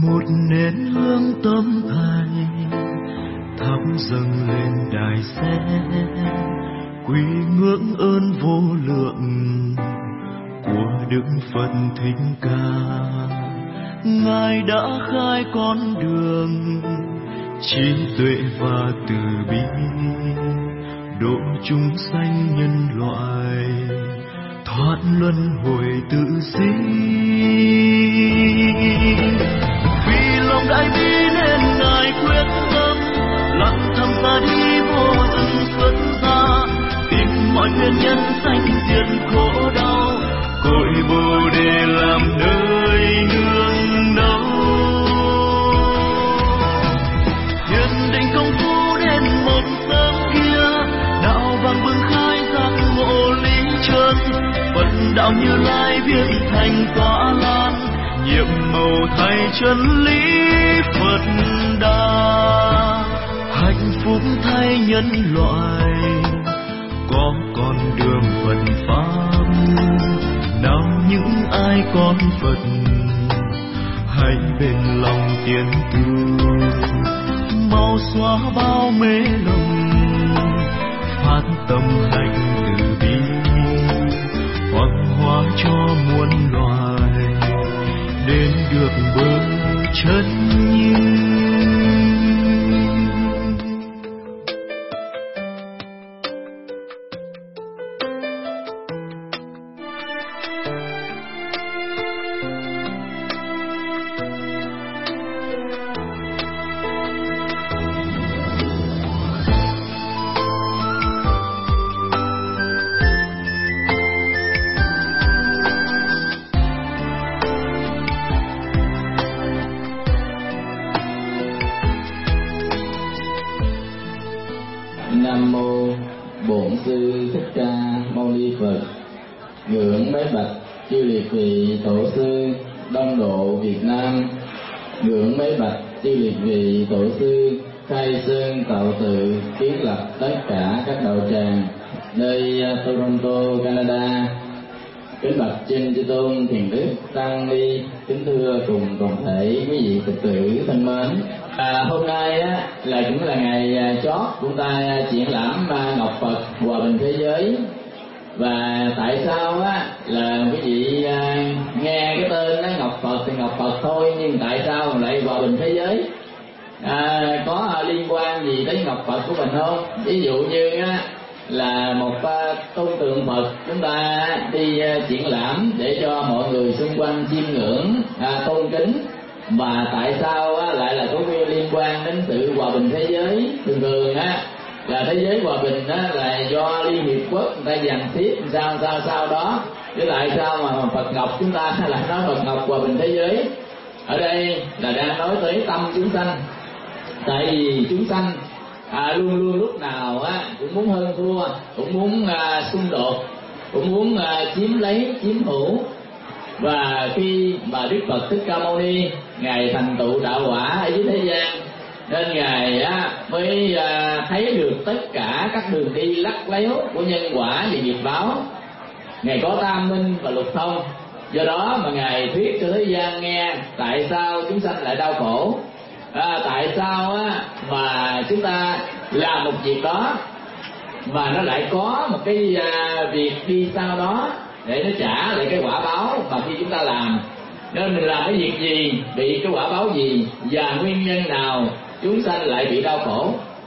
Một nén hương tâm thành thắp dâng lên đài sen, quy ngưỡng ơn vô lượng của Đức Phật Thích Ca. Ngài đã khai con đường trí tuệ và từ bi, độ chúng sanh nhân loại thoát luân hồi tự sinh. Vì lòng đại bi nên Ngài quyết tâm lặng thầm ra đi vô từng xuất gia, tìm mọi nguyên nhân sanh diệt khổ đau, cội Bồ Đề làm nơi nương náu. Thiền định công phu đến một sớm kia, đạo vàng bừng khai giác ngộ lý chân. Phật đạo Như Lai viết thành tỏa lan, nhiệm màu thay chân lý Phật đà. Hạnh phúc thay nhân loại có con đường Phật pháp. Nào những ai con Phật hãy bên lòng tiến tu, mau xóa bao mê lầm, phát tâm hành từ bi, hoằng hóa cho muôn loài đến được bờ chân như. Nam mô Bổn Sư Thích Ca Mâu Ni Phật. Ngưỡng bái bạch chư liệt vị tổ sư Đông Độ Việt Nam. Ngưỡng bái bạch chư liệt vị tổ sư khai sơn tạo tự kiến lập tất cả các đạo tràng nơi Toronto, Canada. Kính bạch trên chư tôn thiền đức tăng ni, kính thưa cùng toàn thể quý vị Phật tử thân mến. Hôm nay cũng là ngày chót chúng ta triển lãm Ngọc Phật Hòa Bình Thế Giới. Và tại sao là quý vị nghe cái tên Ngọc Phật thì Ngọc Phật thôi, nhưng tại sao lại Hòa Bình Thế Giới? Có liên quan gì tới Ngọc Phật của mình không? Ví dụ như là một tôn tượng Phật chúng ta đi triển lãm để cho mọi người xung quanh chiêm ngưỡng, tôn kính. Mà tại sao lại là có liên quan đến sự hòa bình thế giới? Thường thường là thế giới hòa bình là do Liên Hiệp Quốc người ta dàn xếp sao đó, chứ tại sao mà Phật Ngọc chúng ta lại nói Phật Ngọc hòa bình thế giới? Ở đây là đang nói tới tâm chúng sanh. Tại vì chúng sanh luôn luôn lúc nào cũng muốn hơn thua, cũng muốn xung đột, cũng muốn chiếm lấy, chiếm hữu. Và khi mà Đức Phật Thích Ca Mâu Ni Ngài thành tựu đạo quả ở dưới thế gian, nên Ngài mới thấy được tất cả các đường đi lắt léo của nhân quả và nghiệp báo. Ngài có tam minh và lục thông, do đó mà Ngài thuyết cho thế gian nghe tại sao chúng sanh lại đau khổ, tại sao mà chúng ta làm một việc đó và nó lại có một cái việc đi sau đó để nó trả lại cái quả báo mà khi chúng ta làm. Nên mình làm cái việc gì bị cái quả báo gì, và nguyên nhân nào chúng sanh lại bị đau khổ.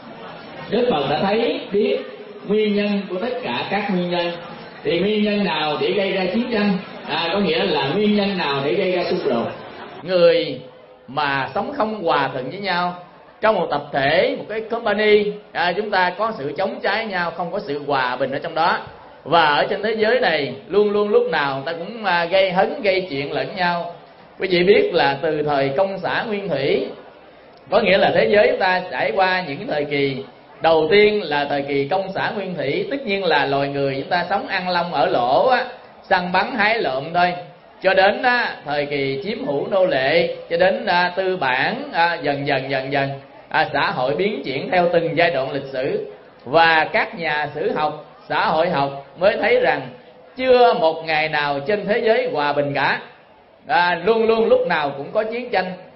Đức Phật đã thấy biết nguyên nhân của tất cả các nguyên nhân. Thì nguyên nhân nào để gây ra chiến tranh, có nghĩa là nguyên nhân nào để gây ra xung đột. Người mà sống không hòa thuận với nhau trong một tập thể, một cái company, chúng ta có sự chống trái nhau, không có sự hòa bình ở trong đó. Và ở trên thế giới này luôn luôn lúc nào ta cũng gây hấn gây chuyện lẫn nhau. Quý vị biết là từ thời công xã Nguyên Thủy, có nghĩa là thế giới chúng ta trải qua những thời kỳ. Đầu tiên là thời kỳ công xã Nguyên Thủy, tất nhiên là loài người chúng ta sống ăn lông ở lỗ, săn bắn hái lượm thôi. Cho đến thời kỳ chiếm hữu nô lệ, cho đến tư bản, dần dần xã hội biến chuyển theo từng giai đoạn lịch sử. Và các nhà sử học, xã hội học mới thấy rằng chưa một ngày nào trên thế giới hòa bình cả. Luôn luôn lúc nào cũng có chiến tranh.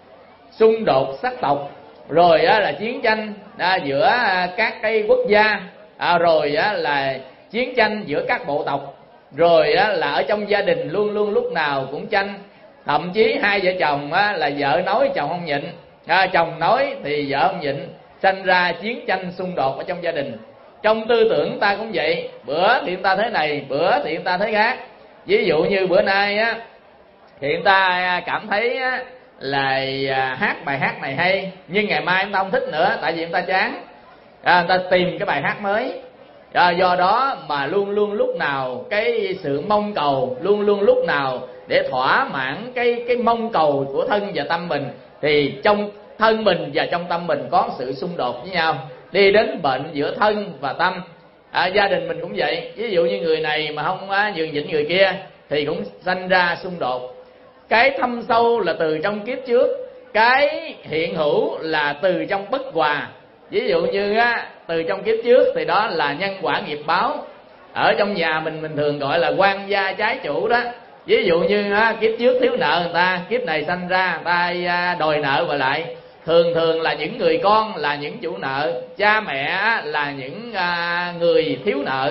xung đột sắc tộc, rồi là chiến tranh giữa các cái quốc gia, rồi là chiến tranh giữa các bộ tộc, rồi là ở trong gia đình luôn luôn lúc nào cũng tranh. Thậm chí hai vợ chồng là vợ nói chồng không nhịn, chồng nói thì vợ không nhịn, sanh ra chiến tranh xung đột ở trong gia đình. Trong tư tưởng ta cũng vậy, bữa thì người ta thế này, bữa thì người ta thế khác. Ví dụ như bữa nay thì người ta cảm thấy là hát bài hát này hay, nhưng ngày mai người ta không thích nữa, tại vì người ta chán, người ta tìm cái bài hát mới. Do đó mà luôn luôn lúc nào cái sự mong cầu, luôn luôn lúc nào để thỏa mãn cái mong cầu của thân và tâm mình, thì trong thân mình và trong tâm mình có sự xung đột với nhau, đi đến bệnh giữa thân và tâm. Gia đình mình cũng vậy, ví dụ như người này mà không nhường nhịn người kia thì cũng sanh ra xung đột. Cái thâm sâu là từ trong kiếp trước, cái hiện hữu là từ trong bất hòa. Ví dụ như từ trong kiếp trước thì đó là nhân quả nghiệp báo. Ở trong nhà mình thường gọi là quan gia trái chủ đó. Ví dụ như kiếp trước thiếu nợ người ta, kiếp này sanh ra người ta đòi nợ về lại. Thường là những người con là những chủ nợ, cha mẹ là những người thiếu nợ.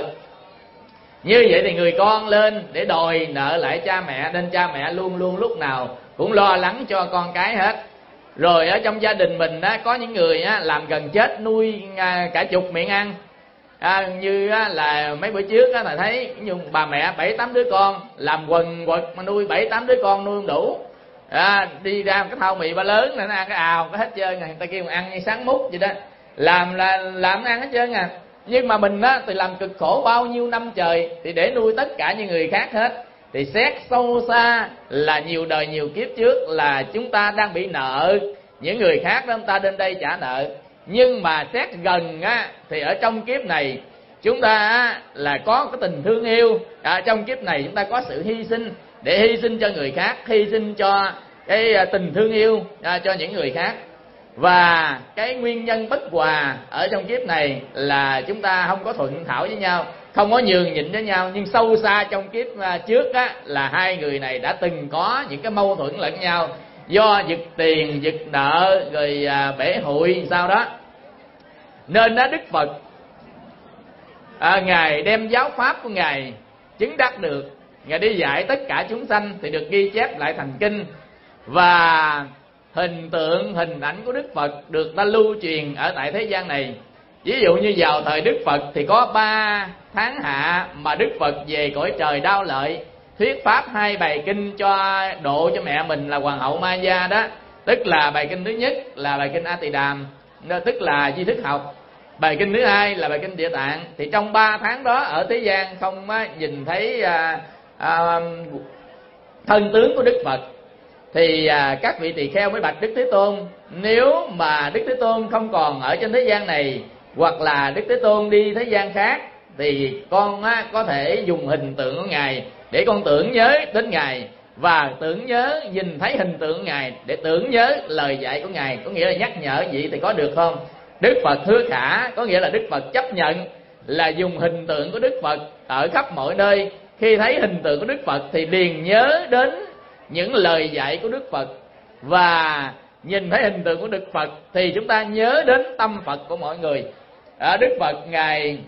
Như vậy thì người con lên để đòi nợ lại cha mẹ, nên cha mẹ luôn luôn lúc nào cũng lo lắng cho con cái hết. Rồi ở trong gia đình mình có những người làm gần chết nuôi cả chục miệng ăn. Như là mấy bữa trước thầy thấy như bà mẹ 7-8 đứa con, làm quần quật mà nuôi 7-8 đứa con nuôi không đủ. Đi ra một cái thau mì ba lớn là nó ăn cái ào cái hết trơn, người ta kêu mà ăn như sáng mút vậy đó, làm ăn hết trơn à. Nhưng mà mình thì làm cực khổ bao nhiêu năm trời thì để nuôi tất cả những người khác hết. Thì xét sâu xa là nhiều đời nhiều kiếp trước là chúng ta đang bị nợ những người khác đó, chúng ta đến đây trả nợ. Nhưng mà xét gần thì ở trong kiếp này chúng ta là có cái tình thương yêu. Trong kiếp này chúng ta có sự hy sinh, để hy sinh cho người khác, hy sinh cho cái tình thương yêu cho những người khác. Và cái nguyên nhân bất hòa ở trong kiếp này là chúng ta không có thuận thảo với nhau, không có nhường nhịn với nhau. Nhưng sâu xa trong kiếp trước là hai người này đã từng có những cái mâu thuẫn lẫn nhau, do giật tiền, giật nợ, rồi bể hụi sau đó. Nên Đức Phật Ngài đem giáo pháp của Ngài chứng đắc được, Ngài đi dạy tất cả chúng sanh thì được ghi chép lại thành kinh. Và hình tượng, hình ảnh của Đức Phật được ta lưu truyền ở tại thế gian này. Ví dụ như vào thời Đức Phật thì có 3 tháng hạ mà Đức Phật về cõi trời Đao Lợi, thuyết pháp 2 bài kinh cho độ cho mẹ mình là Hoàng hậu Maya đó. Tức là bài kinh thứ nhất là bài kinh A Tỳ Đàm, tức là Di Thức Học. Bài kinh thứ hai là bài kinh Địa Tạng. Thì trong 3 tháng đó ở thế gian không nhìn thấy thân tướng của Đức Phật. Thì các vị tỳ kheo mới bạch Đức Thế Tôn, nếu mà Đức Thế Tôn không còn ở trên thế gian này, hoặc là Đức Thế Tôn đi thế gian khác, thì con có thể dùng hình tượng của Ngài để con tưởng nhớ đến Ngài, và tưởng nhớ nhìn thấy hình tượng của Ngài để tưởng nhớ lời dạy của Ngài. Có nghĩa là nhắc nhở vậy thì có được không? Đức Phật hứa khả, có nghĩa là Đức Phật chấp nhận là dùng hình tượng của Đức Phật ở khắp mọi nơi. Khi thấy hình tượng của Đức Phật thì liền nhớ đến những lời dạy của Đức Phật, và nhìn thấy hình tượng của Đức Phật thì chúng ta nhớ đến tâm Phật của mọi người. Đức Phật Ngài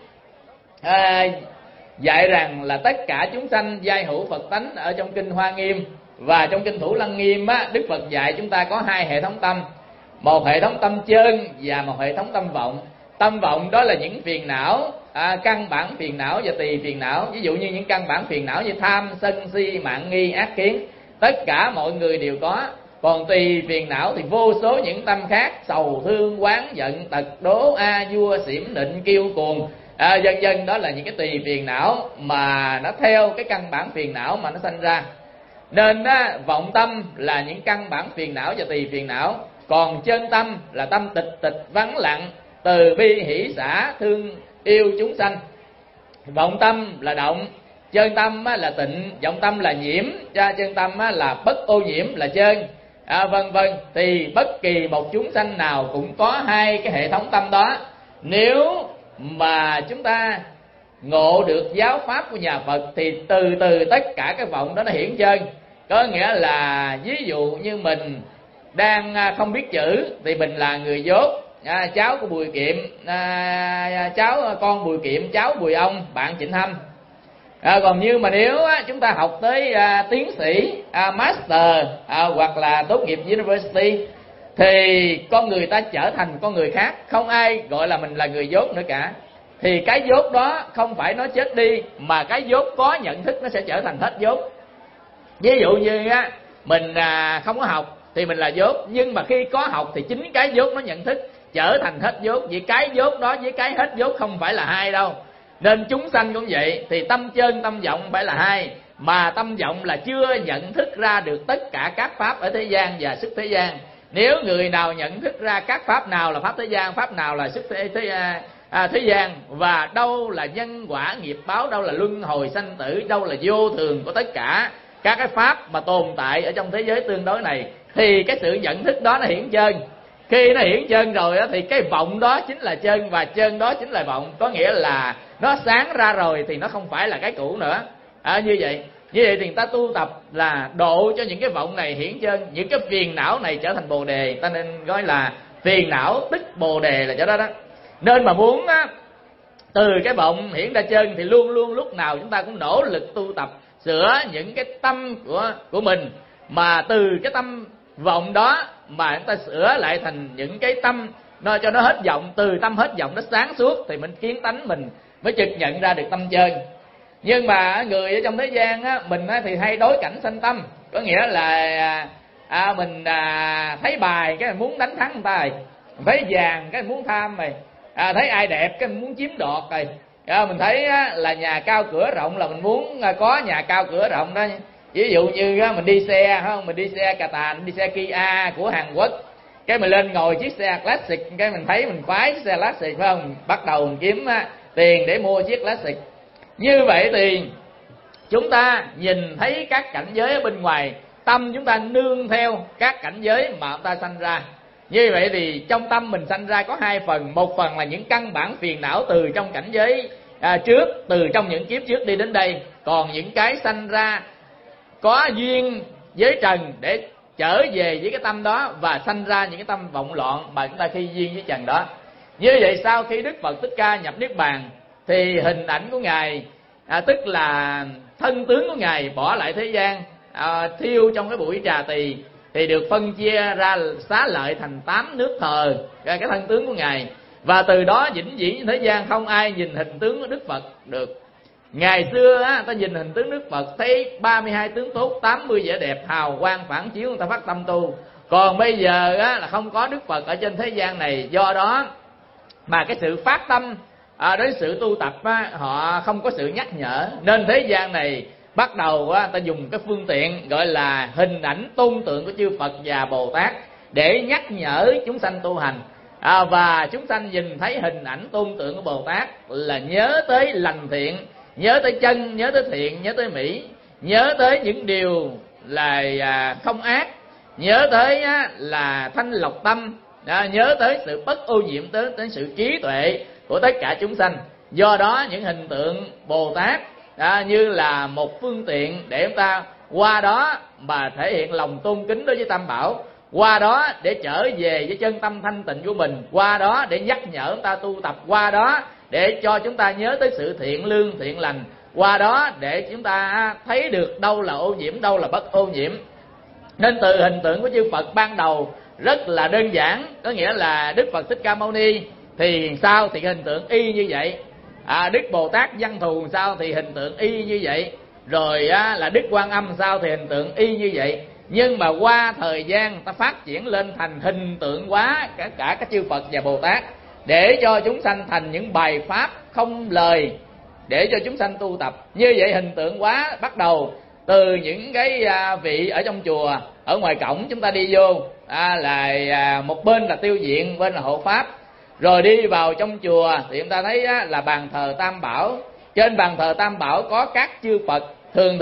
dạy rằng là tất cả chúng sanh giai hữu Phật tánh ở trong kinh Hoa Nghiêm. Và trong kinh Thủ Lăng Nghiêm Đức Phật dạy chúng ta có 2 hệ thống tâm, một hệ thống tâm chân và một hệ thống tâm vọng. Tâm vọng đó là những phiền não, căn bản phiền não và tỳ phiền não. Ví dụ như những căn bản phiền não như tham, sân, si, mạn nghi, ác kiến, tất cả mọi người đều có. Còn tỳ phiền não thì vô số những tâm khác, sầu, thương, oán, giận, tật, đố, vua, xỉm, nịnh, kiêu, cuồng, vân vân. Đó là những cái tỳ phiền não mà nó theo cái căn bản phiền não mà nó sanh ra. Nên vọng tâm là những căn bản phiền não và tỳ phiền não. Còn chân tâm là tâm tịch tịch vắng lặng, từ bi hỷ xả, thương yêu chúng sanh. Vọng tâm là động, chân tâm là tịnh, vọng tâm là nhiễm, chân tâm là bất ô nhiễm là chân, vân vân. Thì bất kỳ một chúng sanh nào cũng có 2 cái hệ thống tâm đó. Nếu mà chúng ta ngộ được giáo pháp của nhà Phật thì từ tất cả cái vọng đó nó hiển chân. Có nghĩa là ví dụ như mình đang không biết chữ thì mình là người dốt, cháu của Bùi Kiệm, cháu con Bùi Kiệm, cháu Bùi Ông, bạn Trịnh Thâm. Còn như mà nếu chúng ta học tới tiến sĩ, master, hoặc là tốt nghiệp university thì con người ta trở thành con người khác, không ai gọi là mình là người dốt nữa cả. Thì cái dốt đó không phải nó chết đi, mà cái dốt có nhận thức nó sẽ trở thành hết dốt. Ví dụ như mình không có học thì mình là dốt, nhưng mà khi có học thì chính cái dốt nó nhận thức trở thành hết dốt. Vì cái dốt đó với cái hết dốt không phải là hai đâu. Nên chúng sanh cũng vậy, thì tâm chân tâm vọng phải là hai, mà tâm vọng là chưa nhận thức ra được tất cả các pháp ở thế gian và xuất thế gian. Nếu người nào nhận thức ra các pháp nào là pháp thế gian, pháp nào là xuất thế gian, và đâu là nhân quả nghiệp báo, đâu là luân hồi sanh tử, đâu là vô thường của tất cả các cái pháp mà tồn tại ở trong thế giới tương đối này, thì cái sự nhận thức đó nó hiển chân. Khi nó hiển chân rồi đó, thì cái vọng đó chính là chân, và chân đó chính là vọng. Có nghĩa là nó sáng ra rồi thì nó không phải là cái cũ nữa. Như vậy thì người ta tu tập là độ cho những cái vọng này hiển chân, những cái phiền não này trở thành bồ đề. Ta nên gọi là phiền não tức bồ đề là chỗ đó đó. Nên mà muốn từ cái vọng hiển ra chân thì luôn luôn lúc nào chúng ta cũng nỗ lực tu tập sửa những cái tâm của mình, mà từ cái tâm vọng đó mà chúng ta sửa lại thành những cái tâm cho nó hết vọng. Từ tâm hết vọng nó sáng suốt thì mình kiến tánh mình mới chợt nhận ra được tâm chân. Nhưng mà người ở trong thế gian mình thì hay đối cảnh sanh tâm, có nghĩa là mình thấy bài cái mình muốn đánh thắng người ta rồi, thấy vàng cái mình muốn tham rồi, thấy ai đẹp cái mình muốn chiếm đoạt rồi, mình thấy là nhà cao cửa rộng là mình muốn có nhà cao cửa rộng đó. Ví dụ như mình đi xe, không, mình đi xe cà tàn, đi xe Kia của Hàn Quốc, cái mình lên ngồi chiếc xe classic, cái mình thấy mình khoái chiếc xe classic, phải không? Bắt đầu mình kiếm tiền để mua chiếc classic. Như vậy thì chúng ta nhìn thấy các cảnh giới ở bên ngoài, tâm chúng ta nương theo các cảnh giới mà chúng ta sanh ra. Như vậy thì trong tâm mình sanh ra có hai phần. Một phần là những căn bản phiền não từ trong cảnh giới trước, từ trong những kiếp trước đi đến đây. Còn những cái sanh ra có duyên với trần để trở về với cái tâm đó, và sanh ra những cái tâm vọng loạn mà chúng ta khi duyên với trần đó. Như vậy sau khi Đức Phật Thích Ca nhập Niết Bàn thì hình ảnh của Ngài, tức là thân tướng của Ngài bỏ lại thế gian, thiêu trong cái bụi trà tỳ, thì được phân chia ra xá lợi thành 8 nước thờ cái thân tướng của Ngài. Và từ đó vĩnh viễn thế gian không ai nhìn hình tướng của Đức Phật được. Ngày xưa ta nhìn hình tướng Đức Phật thấy 32 tướng tốt, 80 vẻ đẹp, hào quang phản chiếu, người ta phát tâm tu. Còn bây giờ là không có Đức Phật ở trên thế gian này, do đó mà cái sự phát tâm đến sự tu tập họ không có sự nhắc nhở. Nên thế gian này bắt đầu ta dùng cái phương tiện gọi là hình ảnh tôn tượng của chư Phật và Bồ Tát để nhắc nhở chúng sanh tu hành. Và chúng sanh nhìn thấy hình ảnh tôn tượng của Bồ Tát là nhớ tới lành thiện, nhớ tới chân, nhớ tới thiện, nhớ tới mỹ, nhớ tới những điều là không ác, nhớ tới là thanh lọc tâm, nhớ tới sự bất ô nhiễm, tới sự trí tuệ của tất cả chúng sanh. Do đó những hình tượng Bồ Tát như là một phương tiện để chúng ta qua đó mà thể hiện lòng tôn kính đối với Tam Bảo, qua đó để trở về với chân tâm thanh tịnh của mình, qua đó để nhắc nhở chúng ta tu tập, qua đó để cho chúng ta nhớ tới sự thiện lương thiện lành, qua đó để chúng ta thấy được đâu là ô nhiễm, đâu là bất ô nhiễm. Nên từ hình tượng của chư Phật ban đầu rất là đơn giản, có nghĩa là Đức Phật Thích Ca Mâu Ni thì sao thì hình tượng y như vậy, Đức Bồ Tát Văn Thù sao thì hình tượng y như vậy, rồi là Đức Quan Âm sao thì hình tượng y như vậy. Nhưng mà qua thời gian ta phát triển lên thành hình tượng hóa cả các chư Phật và Bồ Tát, để cho chúng sanh thành những bài pháp không lời để cho chúng sanh tu tập. Như vậy hình tượng hóa bắt đầu từ những cái vị ở trong chùa, ở ngoài cổng chúng ta đi vô là một bên là tiêu diện, bên là hộ pháp. Rồi đi vào trong chùa thì chúng ta thấy là bàn thờ Tam Bảo. Trên bàn thờ Tam Bảo có các chư Phật. Thường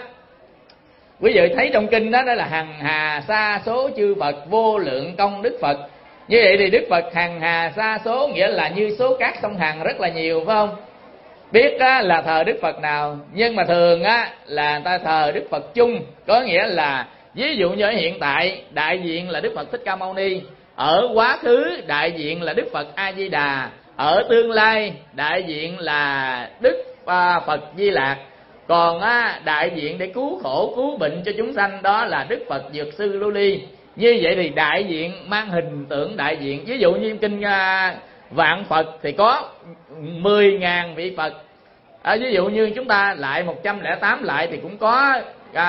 quý vị thấy trong kinh đó là hằng hà sa số chư Phật, vô lượng công đức Phật. Như vậy thì Đức Phật hằng hà sa số nghĩa là như số cát sông Hằng rất là nhiều, phải không? Biết là thờ Đức Phật nào, nhưng mà thường là người ta thờ Đức Phật chung, có nghĩa là Ví dụ như ở hiện tại đại diện là Đức Phật Thích Ca Mâu Ni, ở quá khứ đại diện là Đức Phật A Di Đà, ở tương lai đại diện là Đức Phật Di Lạc, còn đại diện để cứu khổ cứu bệnh cho chúng sanh đó là Đức Phật Dược Sư Lưu Ly. Như vậy thì đại diện mang hình tượng đại diện. Ví dụ như kinh Vạn Phật thì có 10.000 vị Phật. Ví dụ như chúng ta lại 108 lại thì cũng có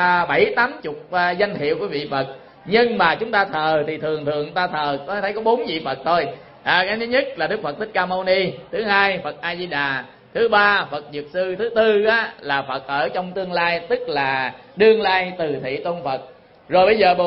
70-80 danh hiệu của vị Phật. Nhưng mà chúng ta thờ thì thường ta thờ có thấy có 4 vị Phật thôi. Cái thứ nhất là Đức Phật Thích Ca Mâu Ni, thứ hai Phật A Di Đà, thứ ba Phật Dược Sư, thứ tư là Phật ở trong tương lai, tức là đương lai Từ Thị Tôn Phật. Rồi bây giờ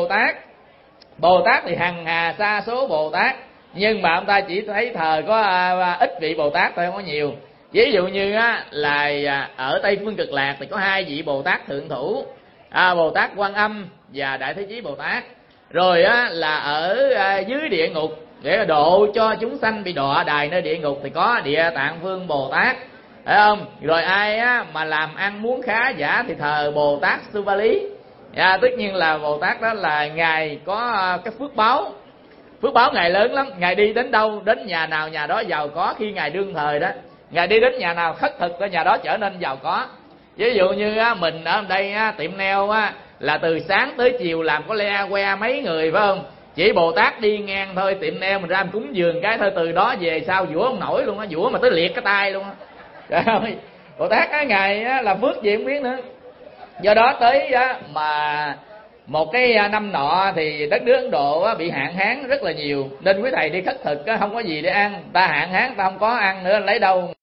Bồ Tát thì hằng hà sa số Bồ Tát, nhưng mà ông ta chỉ thấy thờ có ít vị Bồ Tát thôi, không có nhiều. Ví dụ như là ở Tây Phương Cực Lạc thì có 2 vị Bồ Tát thượng thủ, Bồ Tát Quan Âm và Đại Thế Chí Bồ Tát. Rồi là ở dưới địa ngục để độ cho chúng sanh bị đọa đày nơi địa ngục thì có Địa Tạng Vương Bồ Tát, phải không? Rồi ai mà làm ăn muốn khá giả thì thờ Bồ Tát Sư Ba Lý. Tất nhiên là Bồ Tát đó là ngài có cái phước báo ngài lớn lắm. Ngài đi đến đâu, đến nhà nào nhà đó giàu có. Khi ngài đương thời đó, ngài đi đến nhà nào khất thực ở nhà đó trở nên giàu có. Ví dụ như mình ở đây tiệm nail là từ sáng tới chiều làm có le que mấy người, phải không? Chỉ Bồ Tát đi ngang thôi, tiệm nail mình ra mình cúng dường cái thôi, từ đó về sau vũa không nổi luôn á, vũa mà tới liệt cái tay luôn á. Trời ơi, Bồ Tát ngài làm phước gì không biết nữa. Do đó tới mà một cái năm nọ thì đất nước Ấn Độ bị hạn hán rất là nhiều, nên quý thầy đi khất thực không có gì để ăn. Ta hạn hán ta không có ăn nữa, lấy đâu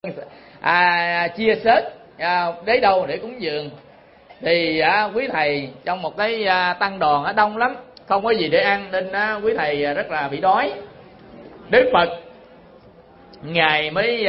chia sớt lấy đâu để cúng dường. Thì quý thầy trong một cái tăng đoàn đông lắm, không có gì để ăn, nên quý thầy rất là bị đói. Đức Phật ngài mới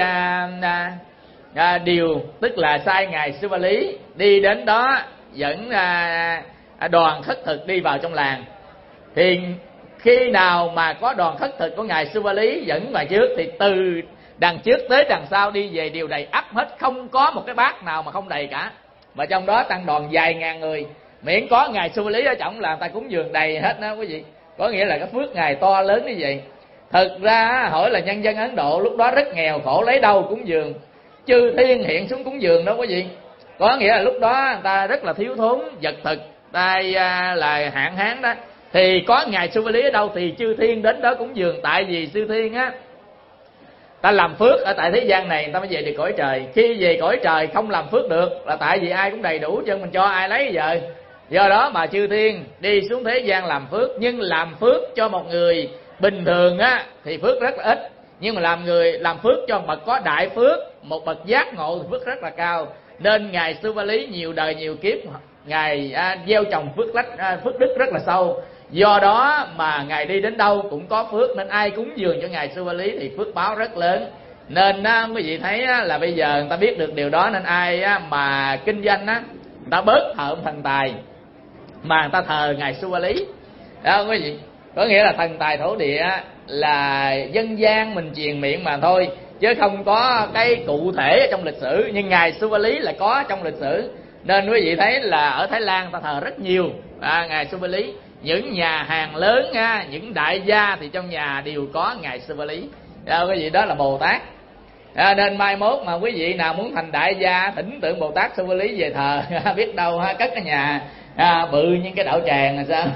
điều, tức là sai ngài Sư Ba Lý đi đến đó dẫn đoàn khất thực đi vào trong làng. Thì khi nào mà có đoàn khất thực của ngài Sư Ba Lý dẫn vào trước thì từ đằng trước tới đằng sau đi về đều đầy ắp hết, không có một cái bát nào mà không đầy cả. Mà trong đó tăng đoàn vài ngàn người, miễn có ngài Sư Ba Lý ở trọng là người ta cúng dường đầy hết đó quý vị. Có nghĩa là cái phước ngài to lớn như vậy. Thực ra hỏi là nhân dân Ấn Độ lúc đó rất nghèo khổ, lấy đâu cúng dường? Chư thiên hiện xuống cúng dường đó quý vị. Có nghĩa là lúc đó người ta rất là thiếu thốn vật thực, tay là hạn hán đó. Thì có ngài Sư Ba Lý ở đâu thì chư thiên đến đó cúng dường. Tại vì chư thiên ta làm phước ở tại thế gian này người ta mới về được cõi trời. Khi về cõi trời không làm phước được là tại vì ai cũng đầy đủ chân mình cho ai lấy giờ. Do đó mà chư thiên đi xuống thế gian làm phước. Nhưng làm phước cho một người bình thường thì phước rất là ít. Nhưng mà làm phước cho bậc có đại phước, một bậc giác ngộ thì phước rất là cao. Nên ngài Sư Ba Lý nhiều đời nhiều kiếp ngài gieo trồng phước đức rất là sâu. Do đó mà ngài đi đến đâu cũng có phước, nên ai cúng dường cho ngài Sư Ba Lý thì phước báo rất lớn. Nên quý vị thấy là bây giờ người ta biết được điều đó, nên ai mà kinh doanh người ta bớt thờ ông thần tài mà người ta thờ ngài Sư Ba Lý đó quý vị. Có nghĩa là thần tài thổ địa là dân gian mình truyền miệng mà thôi, chứ không có cái cụ thể ở trong lịch sử. Nhưng ngài Sư Ba Lý là có trong lịch sử. Nên quý vị thấy là ở Thái Lan ta thờ rất nhiều ngài Sư Ba Lý. Những nhà hàng lớn những đại gia thì trong nhà đều có ngài Sư Ba Lý. Quý vị, đó là Bồ Tát. Nên mai mốt mà quý vị nào muốn thành đại gia thỉnh tượng Bồ Tát Sư Ba Lý về thờ biết đâu cất cái nhà bự như cái đạo tràng là sao.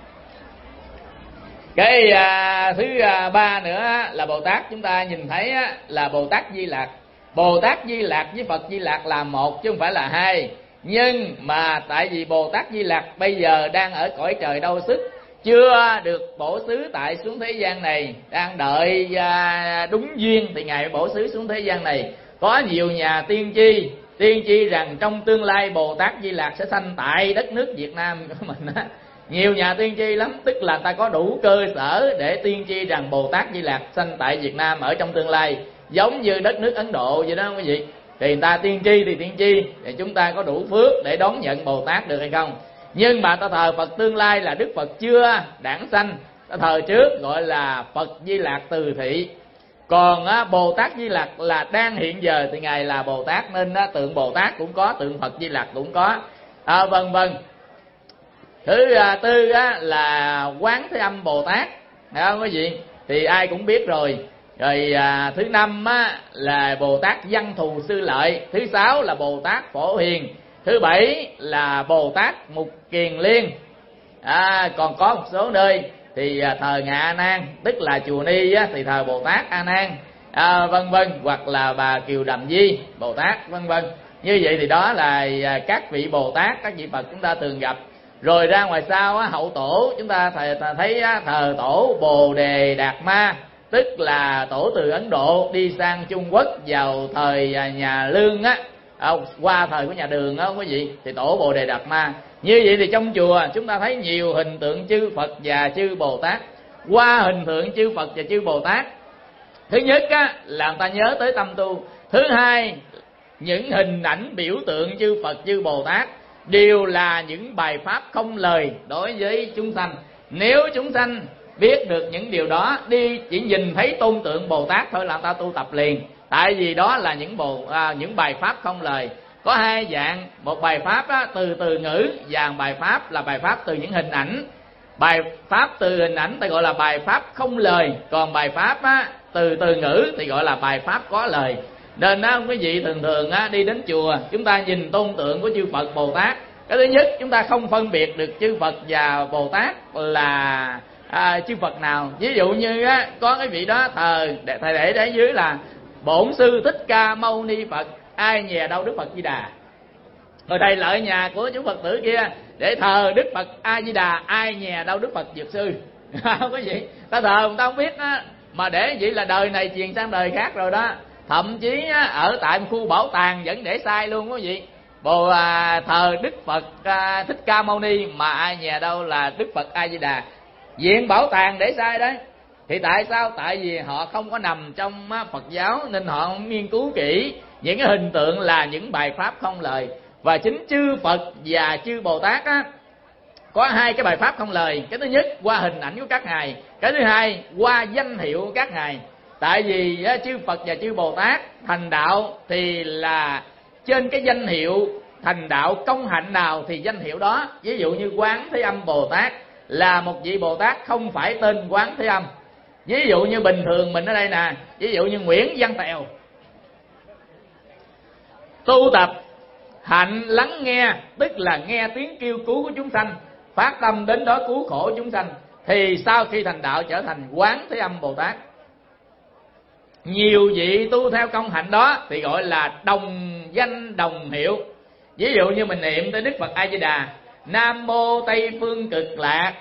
Cái thứ ba nữa là Bồ Tát chúng ta nhìn thấy là Bồ Tát Di Lạc. Bồ Tát Di Lạc với Phật Di Lạc là một chứ không phải là hai. Nhưng mà tại vì Bồ Tát Di Lạc bây giờ đang ở cõi trời Đâu Sức, chưa được bổ xứ tại xuống thế gian này, đang đợi đúng duyên thì ngài bổ xứ xuống thế gian này. Có nhiều nhà tiên tri rằng trong tương lai Bồ Tát Di Lạc sẽ sanh tại đất nước Việt Nam của mình Nhiều nhà tiên tri lắm, tức là ta có đủ cơ sở để tiên tri rằng Bồ Tát Di Lạc sanh tại Việt Nam ở trong tương lai, giống như đất nước Ấn Độ vậy đó quý vị. Thì người ta tiên tri thì tiên tri, thì chúng ta có đủ phước để đón nhận Bồ Tát được hay không? Nhưng mà ta thờ Phật tương lai là Đức Phật chưa đản sanh, ta thờ trước gọi là Phật Di Lạc Từ Thị. Còn Bồ Tát Di Lạc là đang hiện giờ thì ngài là Bồ Tát, nên tượng Bồ Tát cũng có, tượng Phật Di Lạc cũng có, vân vân. Thứ tư là Quán Thế Âm Bồ Tát, thấy không quý vị? Thì ai cũng biết rồi. Rồi thứ năm là Bồ Tát Văn Thù Sư Lợi. Thứ sáu là Bồ Tát Phổ Hiền. Thứ bảy là Bồ Tát Mục Kiền Liên. Còn có một số nơi thì thờ Ngài A Nan, tức là chùa Ni thì thờ Bồ Tát A Nan, vân vân, hoặc là bà Kiều Đàm Di Bồ Tát, vân vân. Như vậy thì đó là các vị Bồ Tát, các vị Phật chúng ta thường gặp. Rồi ra ngoài sau hậu tổ chúng ta thấy thờ tổ Bồ Đề Đạt Ma, tức là tổ từ Ấn Độ đi sang Trung Quốc vào thời nhà Lương qua thời của nhà Đường quý vị, thì tổ Bồ Đề Đạt Ma. Như vậy thì trong chùa chúng ta thấy nhiều hình tượng chư Phật và chư Bồ Tát. Qua hình tượng chư Phật và chư Bồ Tát, thứ nhất là người ta nhớ tới tâm tu. Thứ hai, những hình ảnh biểu tượng chư Phật chư Bồ Tát đều là những bài pháp không lời đối với chúng sanh. Nếu chúng sanh biết được những điều đó, đi chỉ nhìn thấy tôn tượng Bồ Tát thôi là người ta tu tập liền. Tại vì đó là những bài pháp không lời. Có hai dạng, một bài pháp từ từ ngữ, và bài pháp là bài pháp từ những hình ảnh. Bài pháp từ hình ảnh ta gọi là bài pháp không lời, còn bài pháp từ từ ngữ thì gọi là bài pháp có lời. Nên quý vị thường thường đi đến chùa, chúng ta nhìn tôn tượng của chư Phật Bồ Tát, cái thứ nhất chúng ta không phân biệt được chư Phật và Bồ Tát là chư Phật nào. Ví dụ như có cái vị đó thờ thầy để dưới là Bổn Sư Thích Ca Mâu Ni Phật, ai nhè đâu Đức Phật Di Đà. Rồi thầy lợi nhà của chúng Phật tử kia để thờ Đức Phật A Di Đà, ai nhè đâu Đức Phật Dược Sư. Quý vị, ta thờ người ta không biết mà để vậy là đời này truyền sang đời khác rồi đó. Thậm chí ở tại khu bảo tàng vẫn để sai luôn quý vị. Thờ Đức Phật Thích Ca Mâu Ni mà ai nhè đâu là Đức Phật A Di Đà. Viện bảo tàng để sai đấy. Thì tại sao? Tại vì họ không có nằm trong Phật giáo nên họ không nghiên cứu kỹ những cái hình tượng là những bài pháp không lời. Và chính chư Phật và chư Bồ Tát có hai cái bài pháp không lời. Cái thứ nhất qua hình ảnh của các ngài, cái thứ hai qua danh hiệu của các ngài. Tại vì chư Phật và chư Bồ Tát thành đạo thì là trên cái danh hiệu thành đạo công hạnh nào thì danh hiệu đó. Ví dụ như Quán Thế Âm Bồ Tát là một vị Bồ Tát không phải tên Quán Thế Âm. Ví dụ như bình thường mình ở đây nè, ví dụ như Nguyễn Văn Tèo, tu tập hạnh lắng nghe, tức là nghe tiếng kêu cứu của chúng sanh, phát tâm đến đó cứu khổ chúng sanh, thì sau khi thành đạo trở thành Quán Thế Âm Bồ Tát. Nhiều vị tu theo công hạnh đó thì gọi là đồng danh đồng hiệu. Ví dụ như mình niệm tới Đức Phật A Di Đà, Nam Mô Tây Phương Cực Lạc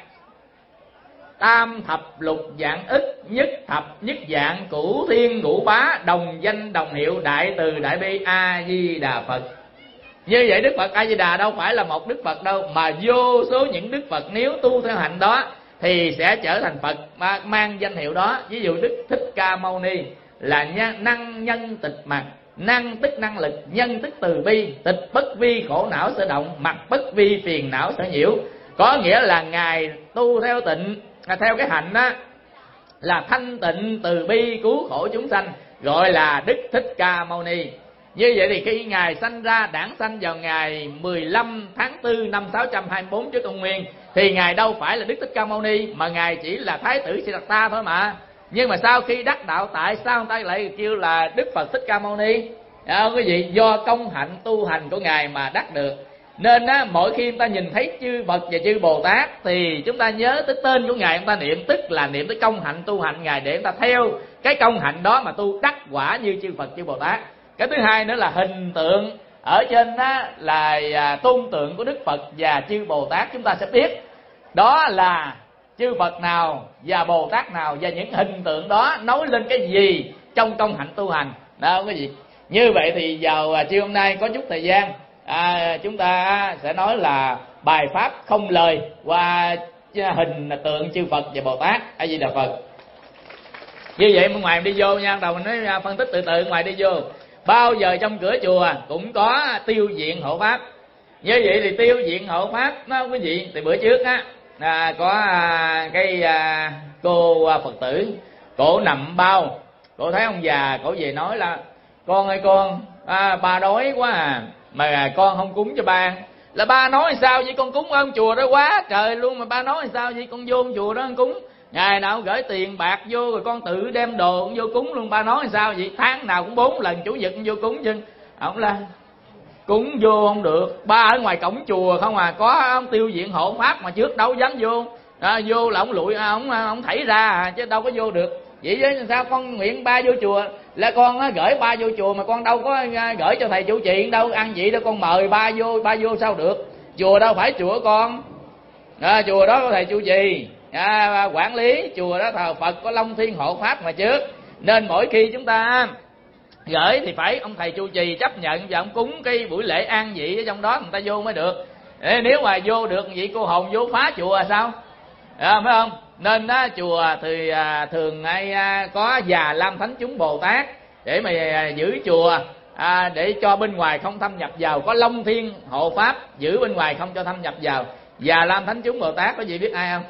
Tam Thập Lục Dạng Ức Nhất Thập Nhất Dạng Cửu Thiên Ngũ Bá Đồng Danh Đồng Hiệu Đại Từ Đại Bi A Di Đà Phật. Như vậy Đức Phật A Di Đà đâu phải là một Đức Phật đâu, mà vô số những Đức Phật nếu tu theo hạnh đó thì sẽ trở thành Phật mang danh hiệu đó. Ví dụ Đức Thích Ca Mâu Ni là năng nhân tịch mặt, năng tức năng lực, nhân tức từ bi, tịch bất vi khổ não sở động, mặt bất vi phiền não sở nhiễu. Có nghĩa là ngài tu theo theo cái hạnh đó là thanh tịnh từ bi cứu khổ chúng sanh, gọi là Đức Thích Ca Mâu Ni. Như vậy thì khi ngài sanh ra, đản sanh vào ngày 15 tháng 4 năm 624 trước công nguyên, thì ngài đâu phải là Đức Thích Ca Mâu Ni, mà ngài chỉ là Thái tử Siddhartha thôi mà. Nhưng mà sau khi đắc đạo, tại sao người ta lại kêu là Đức Phật Thích Ca Mâu Ni? Quý vị, do công hạnh tu hành của ngài mà đắc được. Nên mỗi khi chúng ta nhìn thấy chư Phật và chư Bồ Tát thì chúng ta nhớ tới tên của ngài, chúng ta niệm, tức là niệm tới công hạnh tu hành ngài, để chúng ta theo cái công hạnh đó mà tu đắc quả như chư Phật chư Bồ Tát. Cái thứ hai nữa là hình tượng ở trên là tôn tượng của Đức Phật và chư Bồ Tát, chúng ta sẽ biết đó là chư Phật nào và Bồ Tát nào, và những hình tượng đó nói lên cái gì trong công hạnh tu hành đó quý vị. Như vậy thì vào chiều hôm nay có chút thời gian, chúng ta sẽ nói là bài pháp không lời qua hình tượng chư Phật và Bồ Tát A Di Đà Phật. Như vậy bên ngoài đi vô nha, đầu mình nói phân tích từ từ ngoài đi vô. Bao giờ trong cửa chùa cũng có tiêu diện hộ pháp. Như vậy thì tiêu diện hộ pháp đó quý vị, thì bữa trước có cái cô Phật tử, cổ nằm bao, cổ thấy ông già, cổ về nói là: con ơi con, ba đói quá mà con không cúng cho ba. Là ba nói sao vậy, con cúng ơn chùa đó quá trời luôn, mà ba nói sao vậy, con vô ông chùa đó con cúng, ngày nào gửi tiền bạc vô rồi con tự đem đồ con vô cúng luôn. Ba nói sao vậy, tháng nào cũng 4 lần chủ nhật con vô cúng chứ. Ông là cúng vô không được, ba ở ngoài cổng chùa không à, có ông tiêu diện hộ pháp mà trước đâu dám vô. Vô là ông lụi, ông thảy ra chứ đâu có vô được. Vậy chứ sao con nguyện ba vô chùa, là con gửi ba vô chùa mà con đâu có gửi cho thầy chủ trì đâu ăn gì đâu, con mời ba vô sao được. Chùa đâu phải chùa con, chùa đó có thầy chủ trì quản lý, chùa đó thờ Phật có Long Thiên hộ pháp mà trước. Nên mỗi khi chúng ta gửi thì phải ông thầy chủ trì chấp nhận và ông cúng cái buổi lễ an vị ở trong đó người ta vô mới được. Nếu mà vô được vậy cô hồn vô phá chùa là sao, phải không? Nên đó, chùa thì thường hay có Già Lam Thánh Chúng Bồ Tát để mà giữ chùa, để cho bên ngoài không thâm nhập vào. Có Long Thiên hộ pháp giữ bên ngoài không cho thâm nhập vào. Già Lam Thánh Chúng Bồ Tát có gì biết ai không?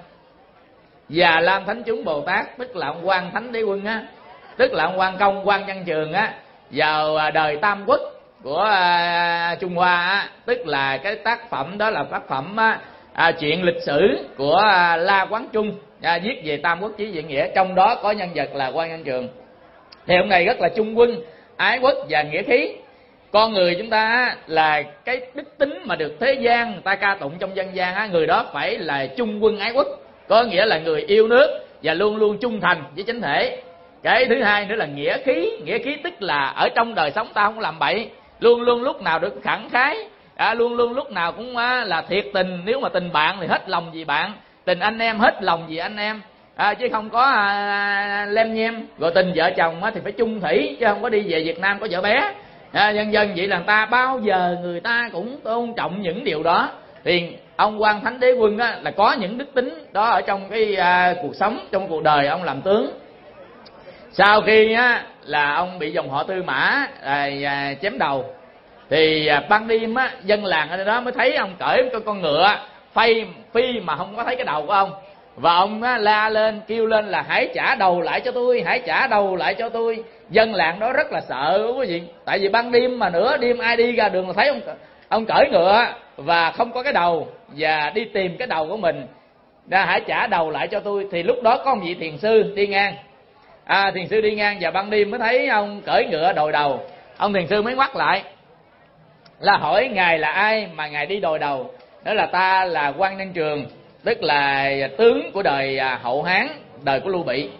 Già Lam Thánh Chúng Bồ Tát tức là ông Quan Thánh Đế Quân á, tức là ông Quan Công, Quan Văn Trường á, vào đời Tam Quốc của Trung Hoa á, tức là cái tác phẩm đó là tác phẩm chuyện lịch sử của La Quán Trung viết về Tam Quốc chí diện nghĩa, trong đó có nhân vật là Quan Văn Trường. Thì ông này rất là trung quân, ái quốc và nghĩa khí. Con người chúng ta là cái đức tính mà được thế gian người ta ca tụng trong dân gian á, người đó phải là trung quân ái quốc, có nghĩa là người yêu nước và luôn luôn trung thành với chánh thể. Cái thứ hai nữa là nghĩa khí. Nghĩa khí tức là ở trong đời sống ta không làm bậy, luôn luôn lúc nào được khẳng khái, luôn luôn lúc nào cũng là thiệt tình. Nếu mà tình bạn thì hết lòng vì bạn, tình anh em hết lòng vì anh em, chứ không có lem nhem. Rồi tình vợ chồng thì phải chung thủy, chứ không có đi về Việt Nam có vợ bé. Dân dân vậy là người ta bao giờ người ta cũng tôn trọng những điều đó. Thì ông Quan Thánh Đế Quân là có những đức tính đó ở trong cái cuộc sống, trong cuộc đời ông làm tướng. Sau khi là ông bị dòng họ Tư Mã chém đầu, thì ban đêm dân làng ở đó mới thấy ông cởi con ngựa phi mà không có thấy cái đầu của ông. Và ông la lên kêu lên là hãy trả đầu lại cho tôi, hãy trả đầu lại cho tôi. Dân làng đó rất là sợ quý vị, tại vì ban đêm mà nửa đêm ai đi ra đường là thấy ông cởi ngựa và không có cái đầu, và đi tìm cái đầu của mình, hãy trả đầu lại cho tôi. Thì lúc đó có một vị thiền sư đi ngang, thiền sư đi ngang và ban đêm mới thấy ông cởi ngựa đòi đầu. Ông thiền sư mới ngoắt lại là hỏi ngài là ai mà ngài đi đòi đầu. Đó là ta là Quan Nhân Trường, tức là tướng của đời Hậu Hán, đời của Lưu Bị.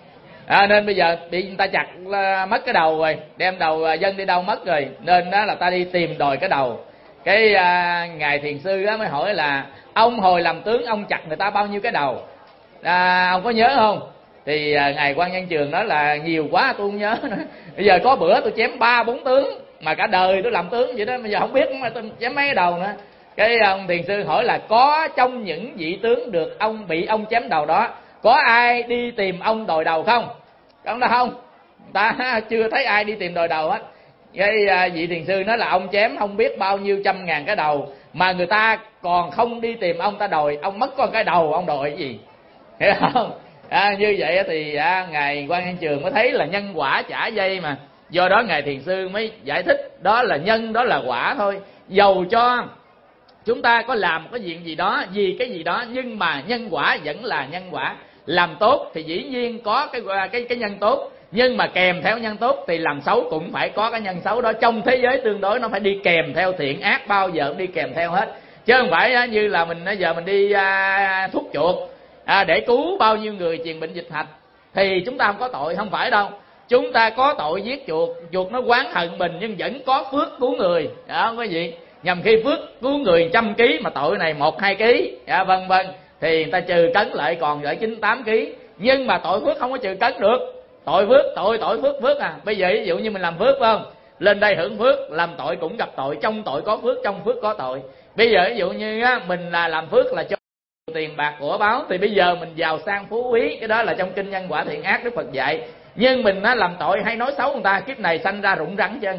Nên bây giờ bị người ta chặt mất cái đầu rồi, đem đầu dân đi đâu mất rồi, nên đó là ta đi tìm đòi cái đầu. Cái ngài thiền sư đó mới hỏi là ông hồi làm tướng ông chặt người ta bao nhiêu cái đầu, ông có nhớ không? Thì ngài Quan Nhân Trường nói là nhiều quá tôi không nhớ nữa. Bây giờ có bữa tôi chém 3-4 tướng mà cả đời tôi làm tướng vậy đó, bây giờ không biết mà tôi chém mấy cái đầu nữa. Cái ông thiền sư hỏi là có trong những vị tướng được ông bị ông chém đầu đó, có ai đi tìm ông đòi đầu không? Ông nói không, ta chưa thấy ai đi tìm đòi đầu hết. Cái vị thiền sư nói là ông chém không biết bao nhiêu trăm ngàn cái đầu mà người ta còn không đi tìm ông ta đòi, ông mất con cái đầu ông đòi cái gì, hiểu không? Như vậy thì ngài Quan Nhân Trường mới thấy là nhân quả trả dây mà. Do đó ngài thiền sư mới giải thích đó là nhân, đó là quả thôi. Dầu cho chúng ta có làm cái chuyện gì đó, vì cái gì đó, nhưng mà nhân quả vẫn là nhân quả. Làm tốt thì dĩ nhiên có cái nhân tốt, nhưng mà kèm theo nhân tốt thì làm xấu cũng phải có cái nhân xấu đó. Trong thế giới tương đối nó phải đi kèm theo, thiện ác bao giờ cũng đi kèm theo hết, chứ không phải như là mình giờ mình đi thuốc chuột để cứu bao nhiêu người truyền bệnh dịch hạch thì chúng ta không có tội, không phải đâu. Chúng ta có tội giết chuột, chuột nó oán hận mình nhưng vẫn có phước cứu người, đó quý vị. Nhằm khi phước cứu người 100 kg mà tội này 1-2 kg, vân vân, thì người ta trừ cấn lại còn ở 98 kg. Nhưng mà tội phước không có trừ cấn được. Tội phước, tội phước bây giờ ví dụ như mình làm phước phải không, lên đây hưởng phước, làm tội cũng gặp tội, trong tội có phước, trong phước có tội. Bây giờ ví dụ như mình là làm phước là cho tiền bạc của báo, thì bây giờ mình giàu sang phú quý, cái đó là trong kinh nhân quả thiện ác Đức Phật dạy. Nhưng mình làm tội hay nói xấu người ta, kiếp này sanh ra rụng răng chân,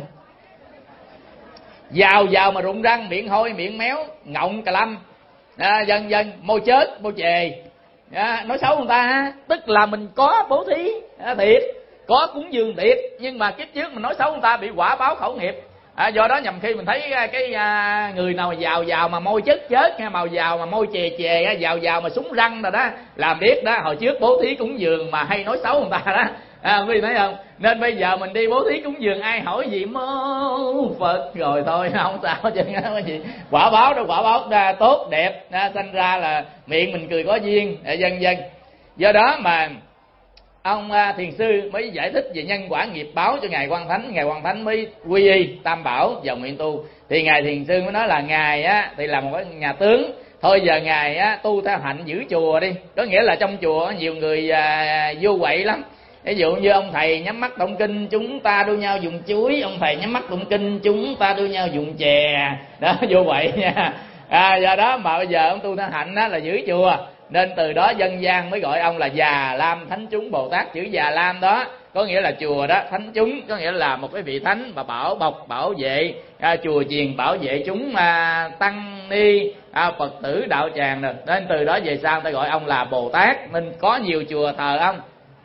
giàu mà rụng răng, miệng hôi miệng méo, ngọng cà lâm, dần dần môi chết môi chề, nói xấu người ta, tức là mình có bố thí thiệt, có cúng dường thiệt, nhưng mà kiếp trước mình nói xấu người ta bị quả báo khẩu nghiệp. Do đó nhầm khi mình thấy cái người nào giàu mà môi chết hay màu giàu mà môi chè giàu mà súng răng rồi đó, làm biết đó hồi trước bố thí cúng dường mà hay nói xấu người ta đó. Quý vị thấy không? Nên bây giờ mình đi bố thí cúng dường ai hỏi gì mô Phật rồi thôi không sao chứ cái gì. Quả báo đâu, quả báo tốt đẹp, thành ra là miệng mình cười có duyên, vân vân. Do đó mà ông thiền sư mới giải thích về nhân quả nghiệp báo cho ngài Quan Thánh. Ngài Quan Thánh mới quy y tam bảo vào nguyện tu. Thì ngài thiền sư mới nói là ngài thì là một cái nhà tướng, thôi giờ ngài tu theo hạnh giữ chùa đi. Có nghĩa là trong chùa nhiều người vô quậy lắm. Ví dụ như ông thầy nhắm mắt tụng kinh, chúng ta đua nhau dùng chuối. Ông thầy nhắm mắt tụng kinh, chúng ta đua nhau dùng chè. Đó, vô quậy nha. Do đó mà bây giờ ông tu theo hạnh là giữ chùa, nên từ đó dân gian mới gọi ông là Già Lam Thánh Chúng Bồ Tát. Chữ Già Lam đó có nghĩa là chùa đó, thánh chúng có nghĩa là một cái vị thánh mà bảo bọc bảo vệ chùa chiền, bảo vệ chúng tăng ni Phật tử đạo tràng rồi. Nên từ đó về sau ta gọi ông là Bồ Tát. Nên có nhiều chùa thờ ông.